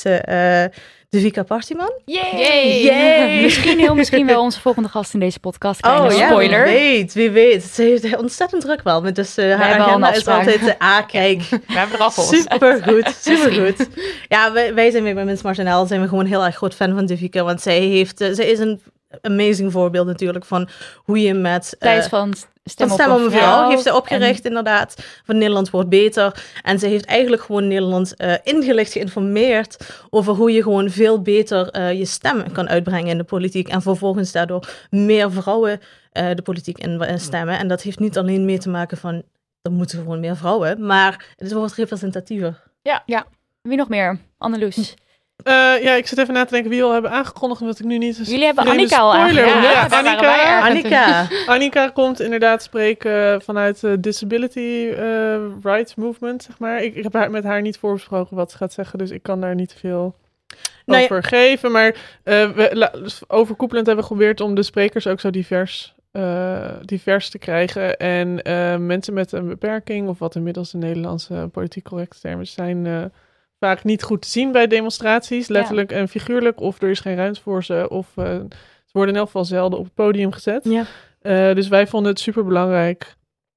Devika Partiman. Yay! Misschien wel onze volgende gast in deze podcast. Kleine spoiler. Wie weet. Ze heeft ontzettend druk wel. Dus haar agenda is altijd kijk. We hebben er al voor. Supergoed. Ja, wij zijn bij Women's March NL zijn we gewoon heel erg groot fan van Devika. Want zij is een amazing voorbeeld natuurlijk van hoe je met... Thijs van Stem op een Vrouw heeft zij opgericht, inderdaad. Van Nederland wordt beter. En ze heeft eigenlijk gewoon Nederland ingelicht, geïnformeerd over hoe je gewoon veel beter je stem kan uitbrengen in de politiek. En vervolgens daardoor meer vrouwen de politiek in stemmen. En dat heeft niet alleen mee te maken van, er moeten gewoon meer vrouwen, maar het wordt representatiever. Ja. Wie nog meer? Anneloes. Ik zit even na te denken wie we al hebben aangekondigd, omdat ik nu niet... Jullie hebben Annika al aangekondigd. Annika komt inderdaad spreken vanuit de Disability Rights Movement, zeg maar. Ik heb met haar niet voorbesproken wat ze gaat zeggen, dus ik kan daar niet te veel over geven. Maar overkoepelend hebben we geprobeerd om de sprekers ook zo divers te krijgen. En mensen met een beperking, of wat inmiddels de Nederlandse politiek correcte termen zijn... vaak niet goed te zien bij demonstraties, letterlijk en figuurlijk. Of er is geen ruimte voor ze. Of ze worden in elk geval zelden op het podium gezet. Ja. Dus wij vonden het superbelangrijk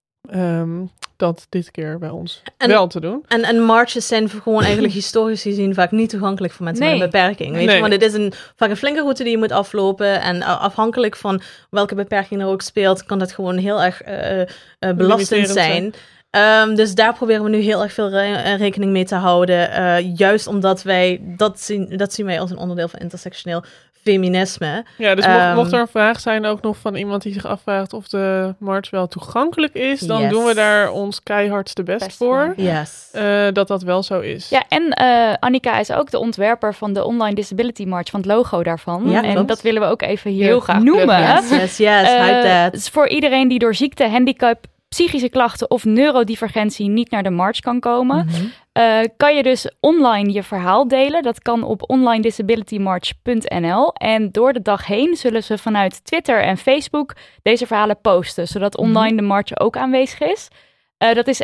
dat dit keer bij ons wel te doen. En marches zijn gewoon eigenlijk historisch gezien vaak niet toegankelijk voor mensen met een beperking. Weet je? Want het is vaak een flinke route die je moet aflopen. En afhankelijk van welke beperking er ook speelt, kan dat gewoon heel erg belastend zijn. Dus daar proberen we nu heel erg veel rekening mee te houden. Juist omdat wij, dat zien wij als een onderdeel van intersectioneel feminisme. Ja, dus mocht er een vraag zijn ook nog van iemand die zich afvraagt of de march wel toegankelijk is, dan doen we daar ons keihardste best voor. Yes. Dat wel zo is. Ja, en Annika is ook de ontwerper van de Online Disability March, van het logo daarvan. Ja, en dat willen we ook even hier noemen. Yes. Voor iedereen die door ziekte, handicap, psychische klachten of neurodivergentie niet naar de march kan komen, kan je dus online je verhaal delen. Dat kan op onlinedisabilitymarch.nl. En door de dag heen zullen ze vanuit Twitter en Facebook deze verhalen posten, zodat online de march ook aanwezig is. Dat is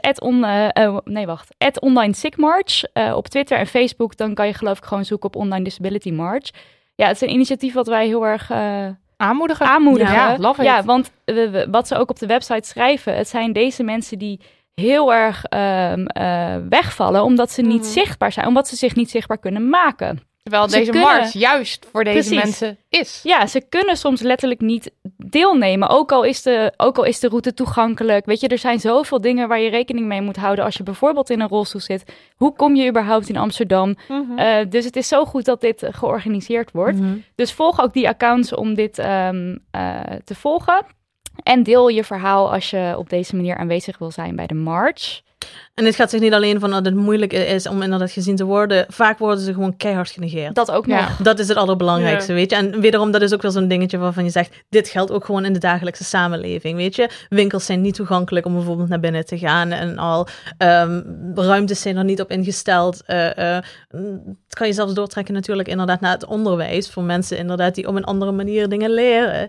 Online Sick March op Twitter en Facebook. Dan kan je geloof ik gewoon zoeken op Online Disability March. Ja, het is een initiatief wat wij heel erg... aanmoedigen. Ja, love it. Ja, want wat ze ook op de website schrijven, het zijn deze mensen die heel erg wegvallen omdat ze niet zichtbaar zijn, omdat ze zich niet zichtbaar kunnen maken. Terwijl deze march juist voor deze mensen is. Ja, ze kunnen soms letterlijk niet deelnemen. Ook al is de route toegankelijk. Weet je, er zijn zoveel dingen waar je rekening mee moet houden als je bijvoorbeeld in een rolstoel zit. Hoe kom je überhaupt in Amsterdam? Dus het is zo goed dat dit georganiseerd wordt. Dus volg ook die accounts om dit te volgen. En deel je verhaal als je op deze manier aanwezig wil zijn bij de march. En het gaat zich niet alleen van dat het moeilijk is om inderdaad gezien te worden. Vaak worden ze gewoon keihard genegeerd. Dat ook nog. Dat is het allerbelangrijkste, weet je. En wederom, dat is ook wel zo'n dingetje waarvan je zegt, dit geldt ook gewoon in de dagelijkse samenleving, weet je. Winkels zijn niet toegankelijk om bijvoorbeeld naar binnen te gaan en al. Ruimtes zijn er niet op ingesteld. Het kan je zelfs doortrekken natuurlijk inderdaad naar het onderwijs. Voor mensen inderdaad die op een andere manier dingen leren.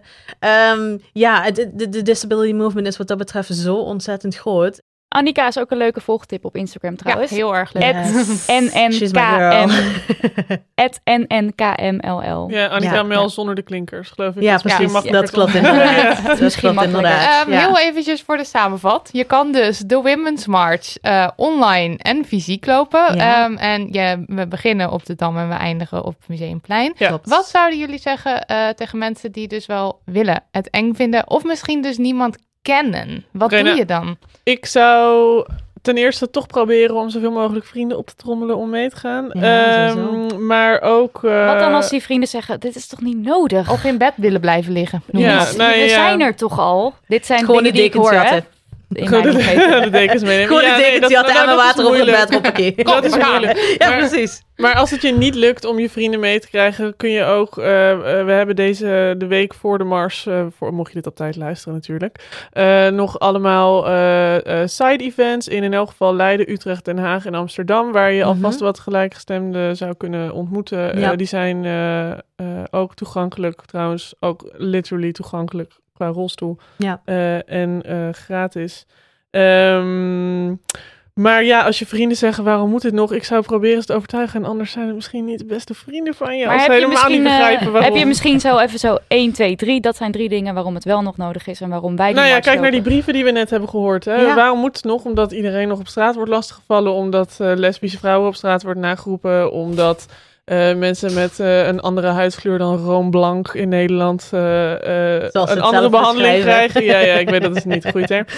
De disability movement is wat dat betreft zo ontzettend groot. Annika is ook een leuke volgtip op Instagram trouwens. Ja, heel erg leuk. @NNKMLL. Ja, Annika Mel zonder de klinkers, geloof ik. Ja, precies. Dat klopt inderdaad. Dat is misschien makkelijker. Heel eventjes voor de samenvat. Je kan dus de Women's March online en fysiek lopen. Ja. We beginnen op de Dam en we eindigen op het Museumplein. Ja. Wat zouden jullie zeggen tegen mensen die dus wel willen het eng vinden? Of misschien dus niemand kennen? Wat doe je dan? Ik zou ten eerste toch proberen om zoveel mogelijk vrienden op te trommelen om mee te gaan. Maar ook... Wat dan als die vrienden zeggen, dit is toch niet nodig? Of in bed willen blijven liggen. We zijn er toch al? Dit zijn gewoon dingen die ik hoor, hè? De dekens meenemen. Gewoon de dekens, die had en water op het bed. Hoppakee. Dat is moeilijk. Ja, precies. Maar als het je niet lukt om je vrienden mee te krijgen, kun je ook... we hebben de week voor de mars, mocht je dit op tijd luisteren natuurlijk, nog allemaal side-events in elk geval Leiden, Utrecht, Den Haag en Amsterdam, waar je alvast wat gelijkgestemden zou kunnen ontmoeten. Die zijn ook toegankelijk, trouwens ook literally toegankelijk qua rolstoel. Ja. En gratis. Maar ja, als je vrienden zeggen, waarom moet dit nog? Ik zou proberen ze te overtuigen. En anders zijn het misschien niet de beste vrienden van je. Maar als ze helemaal niet begrijpen waarom. Heb je misschien zo 1, 2, 3. Dat zijn 3 dingen waarom het wel nog nodig is. En waarom wij kijk naar die brieven die we net hebben gehoord. Hè? Ja. Waarom moet het nog? Omdat iedereen nog op straat wordt lastiggevallen. Omdat lesbische vrouwen op straat worden nageroepen. Omdat mensen met een andere huidskleur dan room-blanc in Nederland een andere behandeling krijgen. Ja, ik weet dat is niet een goede term.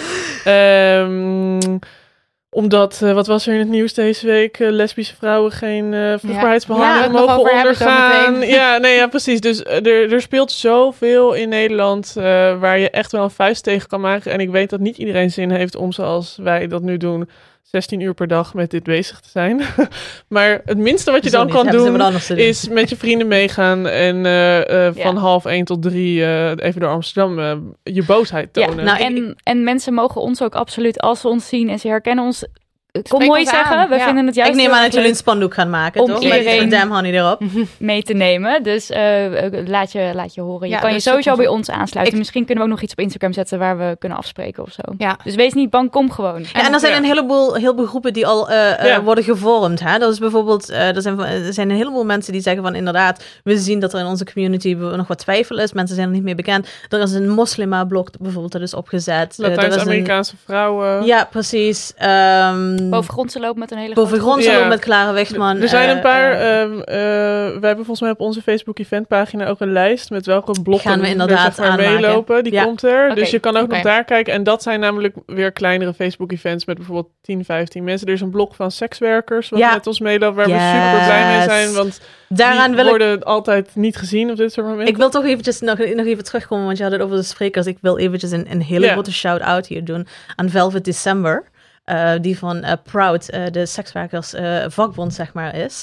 Omdat, wat was er in het nieuws deze week? Lesbische vrouwen geen vruchtbaarheidsbehandeling mogen ondergaan. Ja, precies. Dus er speelt zoveel in Nederland waar je echt wel een vuist tegen kan maken. En ik weet dat niet iedereen zin heeft om, zoals wij dat nu doen, 16 uur per dag met dit bezig te zijn. Maar het minste wat je dan kan doen is met je vrienden meegaan en van 12:30 tot 3 even door Amsterdam je boosheid tonen. Ja, en mensen mogen ons ook absoluut, als ze ons zien en ze herkennen ons, kom mooi zeggen. We vinden het juist. Ik neem aan dat jullie een spandoek gaan maken, om toch? iedereen met Damn Honey erop mee te nemen. Dus laat je horen. Je kan je sowieso bij ons aansluiten. Misschien kunnen we ook nog iets op Instagram zetten waar we kunnen afspreken of zo. Ja. Dus wees niet bang, kom gewoon. En er zijn een heleboel groepen die al worden gevormd. Hè? Dat is bijvoorbeeld, er zijn een heleboel mensen die zeggen van inderdaad, we zien dat er in onze community nog wat twijfel is. Mensen zijn er niet mee bekend. Er is een moslima-blok bijvoorbeeld dat is opgezet. Latijns-Amerikaanse vrouwen. Ja, precies. Bovengrondse loop met een hele Bovengrondse loop met Clara Wichtman. Er zijn een paar... wij hebben volgens mij op onze Facebook-eventpagina ook een lijst met welke blokken gaan we inderdaad meelopen. Die komt er. Okay. Dus je kan ook nog daar kijken. En dat zijn namelijk weer kleinere Facebook-events met bijvoorbeeld 10, 15 mensen. Er is een blok van sekswerkers wat met ons meeloopt, waar we super blij mee zijn. Want daaraan die worden altijd niet gezien op dit soort momenten. Ik wil toch eventjes nog even terugkomen, want je had het over de sprekers. Ik wil eventjes een hele grote shout-out hier doen aan Velvet December. Die van Proud, de sekswerkers vakbond, zeg maar, is.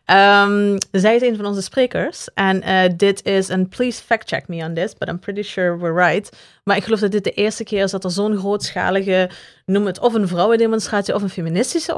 Zij is een van onze sprekers. En dit is, and please fact-check me on this, but I'm pretty sure we're right. Maar ik geloof dat dit de eerste keer is dat er zo'n grootschalige, noem het of een vrouwendemonstratie of een feministische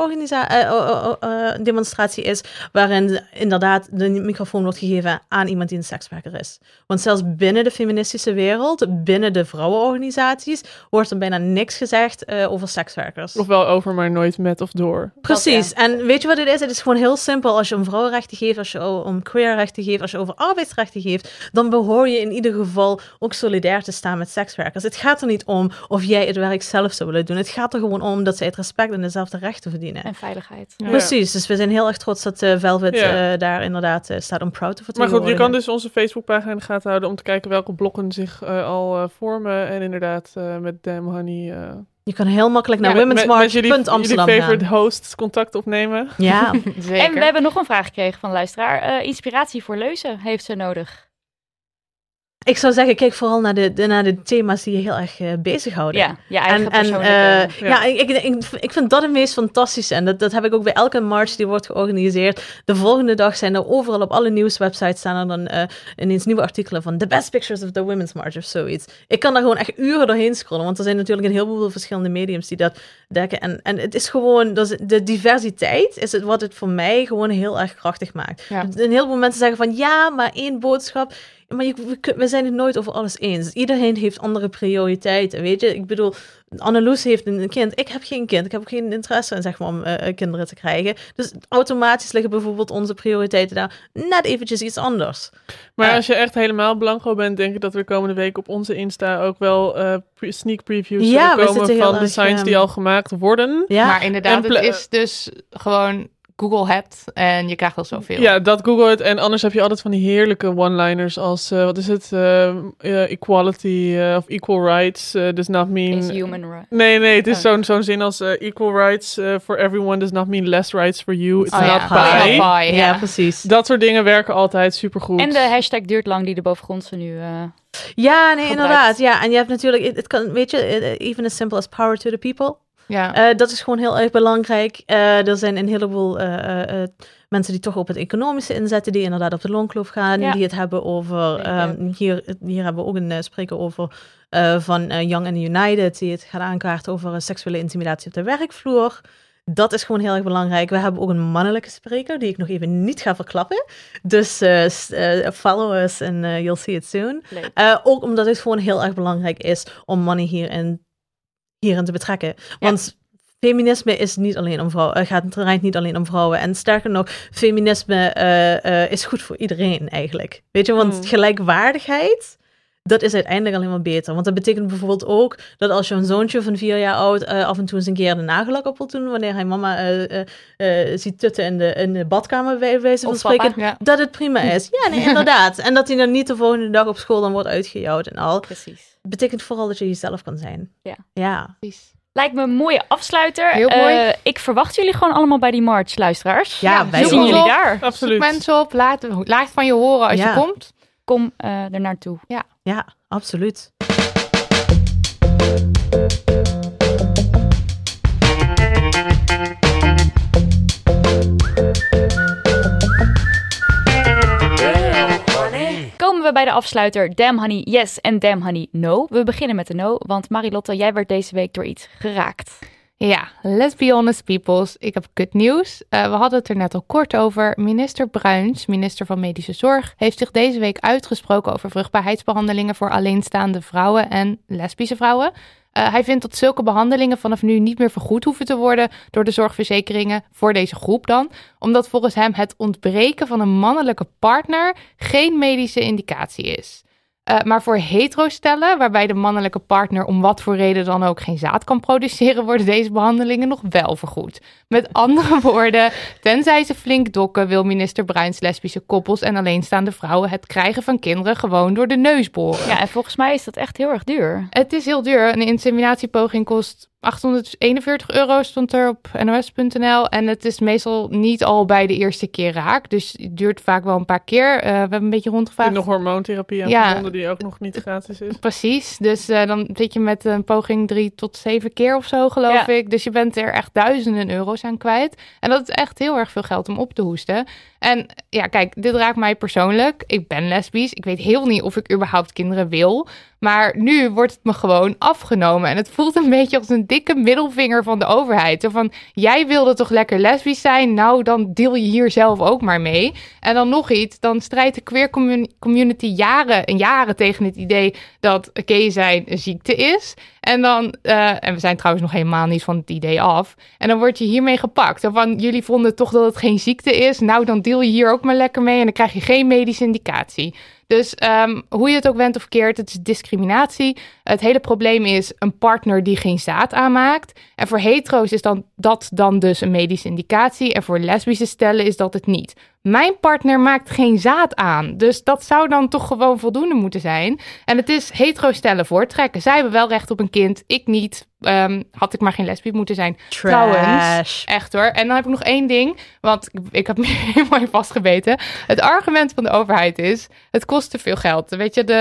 demonstratie is, waarin inderdaad de microfoon wordt gegeven aan iemand die een sekswerker is. Want zelfs binnen de feministische wereld, binnen de vrouwenorganisaties, wordt er bijna niks gezegd over sekswerkers. Ofwel over, maar nooit met of door. Precies. En weet je wat het is? Het is gewoon heel simpel. Als je om vrouwenrechten geeft, als je om queerrechten geeft, als je over arbeidsrechten geeft, dan behoor je in ieder geval ook solidair te staan met sekswerkers. Het gaat er niet om of jij het werk zelf zou willen doen. Het gaat er gewoon om dat zij het respect en dezelfde rechten verdienen. En veiligheid. Ja. Precies. Dus we zijn heel erg trots dat Velvet daar inderdaad staat om proud te vertegenwoordigen. Maar goed, je kan dus onze Facebookpagina in de gaten houden om te kijken welke blokken zich al vormen. En inderdaad met Damn Honey... Je kan heel makkelijk naar womensmarch.amsterdam gaan. Jullie favorite hosts contact opnemen. Ja, zeker. En we hebben nog een vraag gekregen van de luisteraar. Inspiratie voor leuzen heeft ze nodig. Ik zou zeggen, kijk vooral naar de thema's die je heel erg bezighouden. Ja, je eigen persoonlijke... Ik vind dat het meest fantastische. En dat heb ik ook bij elke march die wordt georganiseerd. De volgende dag zijn er overal op alle nieuwswebsites staan er dan ineens nieuwe artikelen van The Best Pictures of the Women's March of zoiets. Ik kan daar gewoon echt uren doorheen scrollen. Want er zijn natuurlijk een heleboel verschillende mediums die dat dekken. En het is gewoon, de diversiteit is het wat het voor mij gewoon heel erg krachtig maakt. Ja. Een heleboel mensen zeggen van ja, maar één boodschap... Maar we zijn het nooit over alles eens. Iedereen heeft andere prioriteiten, weet je. Ik bedoel, Anneloes heeft een kind. Ik heb geen kind. Ik heb ook geen interesse in, zeg maar, om kinderen te krijgen. Dus automatisch liggen bijvoorbeeld onze prioriteiten daar net eventjes iets anders. Maar als je echt helemaal blanco bent, denk ik dat we komende week op onze Insta ook wel sneak previews zullen komen van designs die al gemaakt worden. Ja. Maar inderdaad, het is dus gewoon... Google hebt en je krijgt wel zoveel. Ja, dat Google het. En anders heb je altijd van die heerlijke one-liners als, wat is het? Equality of equal rights does not mean... Is human right. Nee, het is zo'n zin als equal rights for everyone does not mean less rights for you. It's not by. Ja, precies. Dat soort dingen werken altijd supergoed. En de hashtag duurt lang die de bovengrondse nu... ja, nee, inderdaad. Ja, en je hebt natuurlijk, het kan, weet je, even as simple as power to the people. Ja. Dat is gewoon heel erg belangrijk. Er zijn een heleboel mensen die toch op het economische inzetten, die inderdaad op de loonkloof gaan, die het hebben over... Hier hebben we ook een spreker over van Young and United, die het gaat aankaarten over seksuele intimidatie op de werkvloer. Dat is gewoon heel erg belangrijk. We hebben ook een mannelijke spreker, die ik nog even niet ga verklappen. Dus follow us and you'll see it soon. Ook omdat het gewoon heel erg belangrijk is om mannen hierin te betrekken. Want feminisme is niet alleen om vrouwen, draait niet alleen om vrouwen. En sterker nog, feminisme is goed voor iedereen eigenlijk. Weet je, want gelijkwaardigheid, dat is uiteindelijk alleen maar beter. Want dat betekent bijvoorbeeld ook dat als je een zoontje van 4 jaar oud af en toe eens een keer de nagellak op wil doen, wanneer hij mama ziet tutten in de badkamer bij wijze van spreken, dat het prima is. Ja, nee, inderdaad. En dat hij dan niet de volgende dag op school dan wordt uitgejouwd en al. Precies. Betekent vooral dat je jezelf kan zijn. Ja. Precies. Lijkt me een mooie afsluiter. Heel mooi. Ik verwacht jullie gewoon allemaal bij die march, luisteraars. Ja, wij zien jullie daar. Absoluut. Zoek mensen op, laat van je horen als je komt. Kom er naartoe. Ja, absoluut. Komen we bij de afsluiter Damn Honey Yes en Damn Honey No. We beginnen met de no, want Marilotte, jij werd deze week door iets geraakt. Ja, let's be honest peoples. Ik heb kut nieuws. We hadden het er net al kort over. Minister Bruins, minister van Medische Zorg, heeft zich deze week uitgesproken over vruchtbaarheidsbehandelingen voor alleenstaande vrouwen en lesbische vrouwen. Hij vindt dat zulke behandelingen vanaf nu niet meer vergoed hoeven te worden door de zorgverzekeringen voor deze groep dan. Omdat volgens hem het ontbreken van een mannelijke partner geen medische indicatie is. Maar voor hetero-stellen, waarbij de mannelijke partner om wat voor reden dan ook geen zaad kan produceren, worden deze behandelingen nog wel vergoed. Met andere woorden, tenzij ze flink dokken, wil minister Bruins lesbische koppels en alleenstaande vrouwen het krijgen van kinderen gewoon door de neus boren. Ja, en volgens mij is dat echt heel erg duur. Het is heel duur. Een inseminatiepoging kost €841, stond er op nos.nl. En het is meestal niet al bij de eerste keer raak. Dus het duurt vaak wel een paar keer. We hebben een beetje rondgevraagd. En nog hormoontherapie aan verbonden die ook nog niet gratis is. Precies. Dus dan zit je met een poging 3 tot 7 keer of zo, geloof ik. Dus je bent er echt duizenden euro's aan kwijt. En dat is echt heel erg veel geld om op te hoesten. En ja, kijk, dit raakt mij persoonlijk. Ik ben lesbisch. Ik weet heel niet of ik überhaupt kinderen wil. Maar nu wordt het me gewoon afgenomen. En het voelt een beetje als een dikke middelvinger van de overheid. Zo van, jij wilde toch lekker lesbisch zijn? Nou, dan deel je hier zelf ook maar mee. En dan nog iets, dan strijdt de queer community jaren en jaren tegen het idee dat gay zijn een ziekte is. En dan, en we zijn trouwens nog helemaal niet van het idee af. En dan word je hiermee gepakt. Zo van, jullie vonden toch dat het geen ziekte is? Nou, dan deel je hier ook maar lekker mee en dan krijg je geen medische indicatie. Dus hoe je het ook went of keert, het is discriminatie. Het hele probleem is een partner die geen zaad aanmaakt. En voor hetero's is dat dan dus een medische indicatie. En voor lesbische stellen is dat het niet. Mijn partner maakt geen zaad aan. Dus dat zou dan toch gewoon voldoende moeten zijn. En het is hetero-stellen voortrekken. Zij hebben wel recht op een kind, ik niet. Had ik maar geen lesbisch moeten zijn. Trash. Trouwens, echt hoor. En dan heb ik nog één ding, want ik heb me helemaal in vastgebeten. Het argument van de overheid is, het kost te veel geld. Weet je,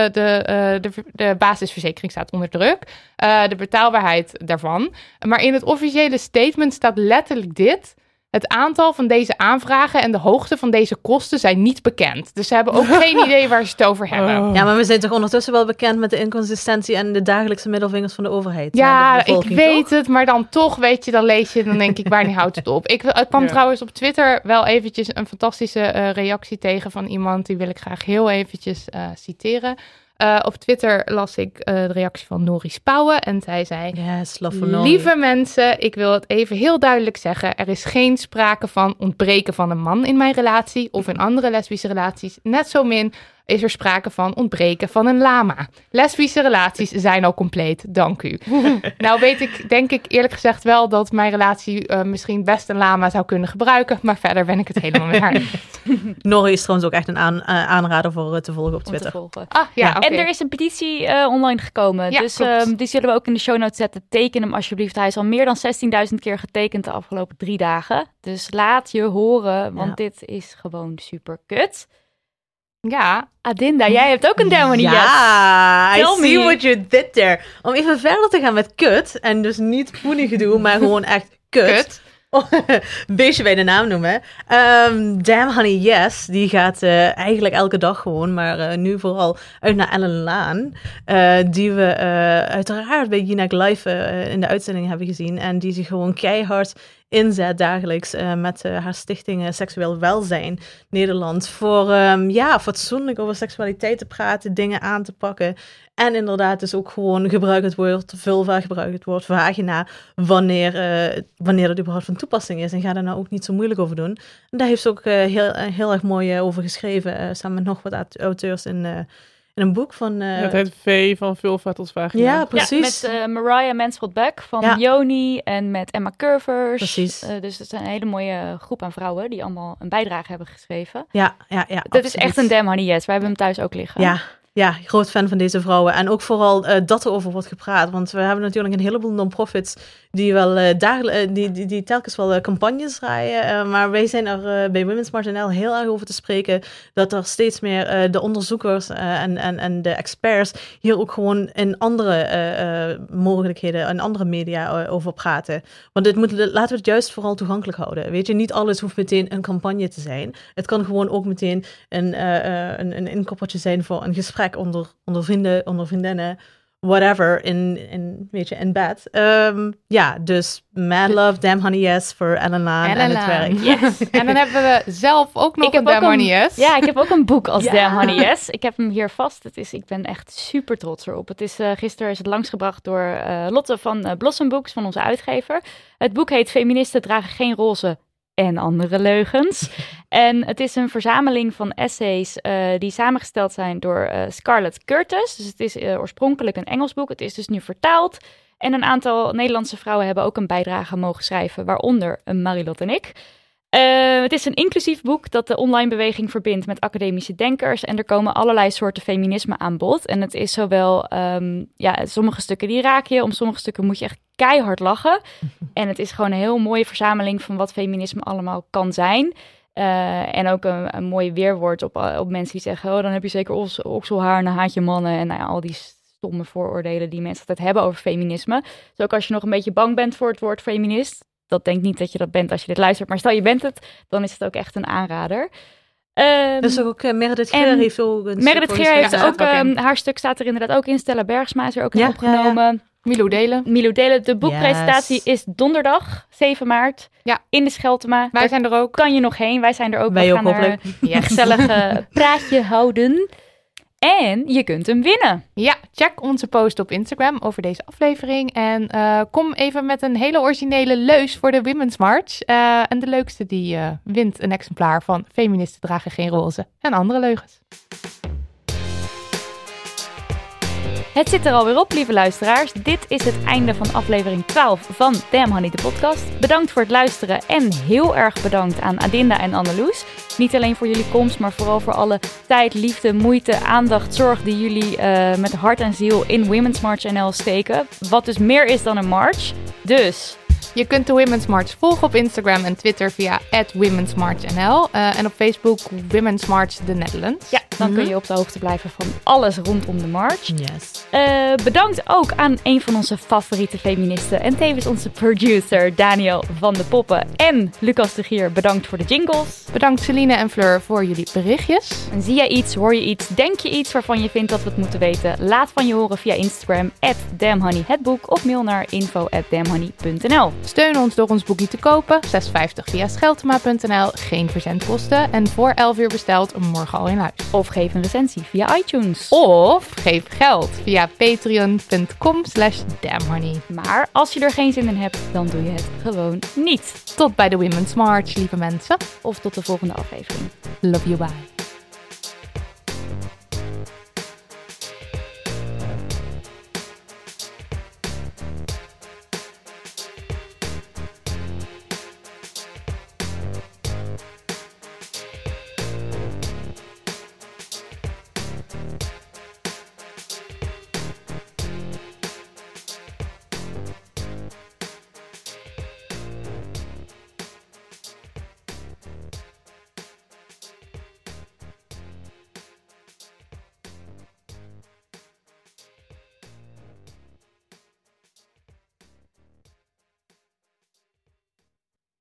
de basisverzekering staat onder druk. De betaalbaarheid daarvan. Maar in het officiële statement staat letterlijk dit: het aantal van deze aanvragen en de hoogte van deze kosten zijn niet bekend. Dus ze hebben ook geen idee waar ze het over hebben. Ja, maar we zijn toch ondertussen wel bekend met de inconsistentie en de dagelijkse middelvingers van de overheid. Ja, ik weet het, maar dan toch, weet je, dan lees je, dan denk ik, wanneer houdt het op? Ik kwam trouwens op Twitter wel eventjes een fantastische reactie tegen van iemand, die wil ik graag heel eventjes citeren. Op Twitter las ik de reactie van Nori Spouwen en zij zei: yes, lieve mensen, ik wil het even heel duidelijk zeggen. Er is geen sprake van ontbreken van een man in mijn relatie of in andere lesbische relaties. Net zo min is er sprake van ontbreken van een lama. Lesbische relaties zijn al compleet, dank u. Nou weet ik, denk ik eerlijk gezegd wel dat mijn relatie misschien best een lama zou kunnen gebruiken, maar verder ben ik het helemaal met haar. Nori is trouwens ook echt een aanrader voor te volgen op Twitter. Ah, ja, okay. En er is een petitie online gekomen, ja, dus die zullen we ook in de show notes zetten. Teken hem alsjeblieft. Hij is al meer dan 16.000 keer getekend de afgelopen 3 dagen. Dus laat je horen, want dit is gewoon super kut. Ja, Adinda, jij hebt ook een demo niet. Ja, I see what you did there. Om even verder te gaan met kut, en dus niet poeniegedoe, maar gewoon echt kut. Beestje bij de naam noemen. Damn Honey Yes, die gaat eigenlijk elke dag gewoon, maar nu vooral uit naar Ellen Laan. Die we uiteraard bij Jinek Live in de uitzending hebben gezien. En die zich gewoon keihard inzet dagelijks met haar stichting Seksueel Welzijn Nederland. Voor fatsoenlijk over seksualiteit te praten, dingen aan te pakken. En inderdaad dus ook gewoon gebruik het woord vulva, gebruik het woord vagina, wanneer dat überhaupt van toepassing is. En ga daar nou ook niet zo moeilijk over doen. En daar heeft ze ook heel erg mooi over geschreven, samen met nog wat auteurs in een boek van... het heet V van vulva tot vagina. Ja, precies. Ja, met Mariah Mansfield-Beck van Yoni en met Emma Curvers. Precies. Dus het is een hele mooie groep aan vrouwen die allemaal een bijdrage hebben geschreven. Ja. Dat absoluut. is echt een damn honey yes. Wij hebben hem thuis ook liggen. Ja, groot fan van deze vrouwen. En ook vooral dat er over wordt gepraat. Want we hebben natuurlijk een heleboel non-profits die wel die telkens wel campagnes draaien. Maar wij zijn er bij Women's March NL heel erg over te spreken dat er steeds meer de onderzoekers en de experts hier ook gewoon in andere mogelijkheden en andere media over praten. Want laten we het juist vooral toegankelijk houden. Weet je, niet alles hoeft meteen een campagne te zijn. Het kan gewoon ook meteen een inkoppertje zijn voor een gesprek onder vrienden, onder vriendinnen, whatever, in bed. Dus mad love, damn honey yes voor Ellen Laan en het werk. Yes. En dan hebben we zelf ook nog een damn honey yes. Ja, ik heb ook een boek als damn honey yes. Ik heb hem hier vast. Ik ben echt super trots erop. Gisteren is het langsgebracht door Lotte van Blossom Books, van onze uitgever. Het boek heet Feministen dragen geen roze en andere leugens. En het is een verzameling van essays die samengesteld zijn door Scarlett Curtis. Dus het is oorspronkelijk een Engels boek. Het is dus nu vertaald. En een aantal Nederlandse vrouwen hebben ook een bijdrage mogen schrijven, waaronder Marilot en ik. Het is een inclusief boek dat de online beweging verbindt met academische denkers. En er komen allerlei soorten feminisme aan bod. En het is zowel, sommige stukken die raak je, om sommige stukken moet je echt keihard lachen. En het is gewoon een heel mooie verzameling van wat feminisme allemaal kan zijn. En ook een mooi weerwoord op mensen die zeggen, dan heb je zeker okselhaar en dan haat je mannen. En al die stomme vooroordelen die mensen altijd hebben over feminisme. Dus ook als je nog een beetje bang bent voor het woord feminist, dat denk niet dat je dat bent als je dit luistert, maar stel je bent het, dan is het ook echt een aanrader. Dus ook Meredith Geer heeft ook een Meredith Geer heeft ook, haar stuk staat er inderdaad ook in. Stella Bergsma is er ook in opgenomen. Ja. Milou Delen. De boekpresentatie is donderdag, 7 maart, in de Scheltema. Wij zijn er ook. Kan je nog heen? Wij zijn er ook. Wij We ook gaan er een gezellig praatje houden. En je kunt hem winnen. Ja, check onze post op Instagram over deze aflevering. En kom even met een hele originele leus voor de Women's March. En de leukste die wint een exemplaar van Feministen dragen geen roze en andere leugens. Het zit er alweer op, lieve luisteraars. Dit is het einde van aflevering 12 van Damn Honey, de podcast. Bedankt voor het luisteren en heel erg bedankt aan Adinda en Anneloes. Niet alleen voor jullie komst, maar vooral voor alle tijd, liefde, moeite, aandacht, zorg die jullie met hart en ziel in Women's March NL steken. Wat dus meer is dan een march. Dus je kunt de Women's March volgen op Instagram en Twitter via @Women'sMarchNL en op Facebook Women's March The Netherlands. Ja, dan kun je op de hoogte blijven van alles rondom de march. Yes. Bedankt ook aan een van onze favoriete feministen en tevens onze producer Daniel van de Poppen en Lucas de Gier. Bedankt voor de jingles. Bedankt Celine en Fleur voor jullie berichtjes. En zie jij iets, hoor je iets, denk je iets waarvan je vindt dat we het moeten weten? Laat van je horen via Instagram @damnhoney het boek of mail naar info@damnhoney.nl. Steun ons door ons boekje te kopen, €6,50 via Scheltema.nl, geen verzendkosten en voor 11 uur besteld morgen al in huis. Of geef een recensie via iTunes. Of geef geld via patreon.com/damnhoney. Maar als je er geen zin in hebt, dan doe je het gewoon niet. Tot bij de Women's March, lieve mensen. Of tot de volgende aflevering. Love you, bye.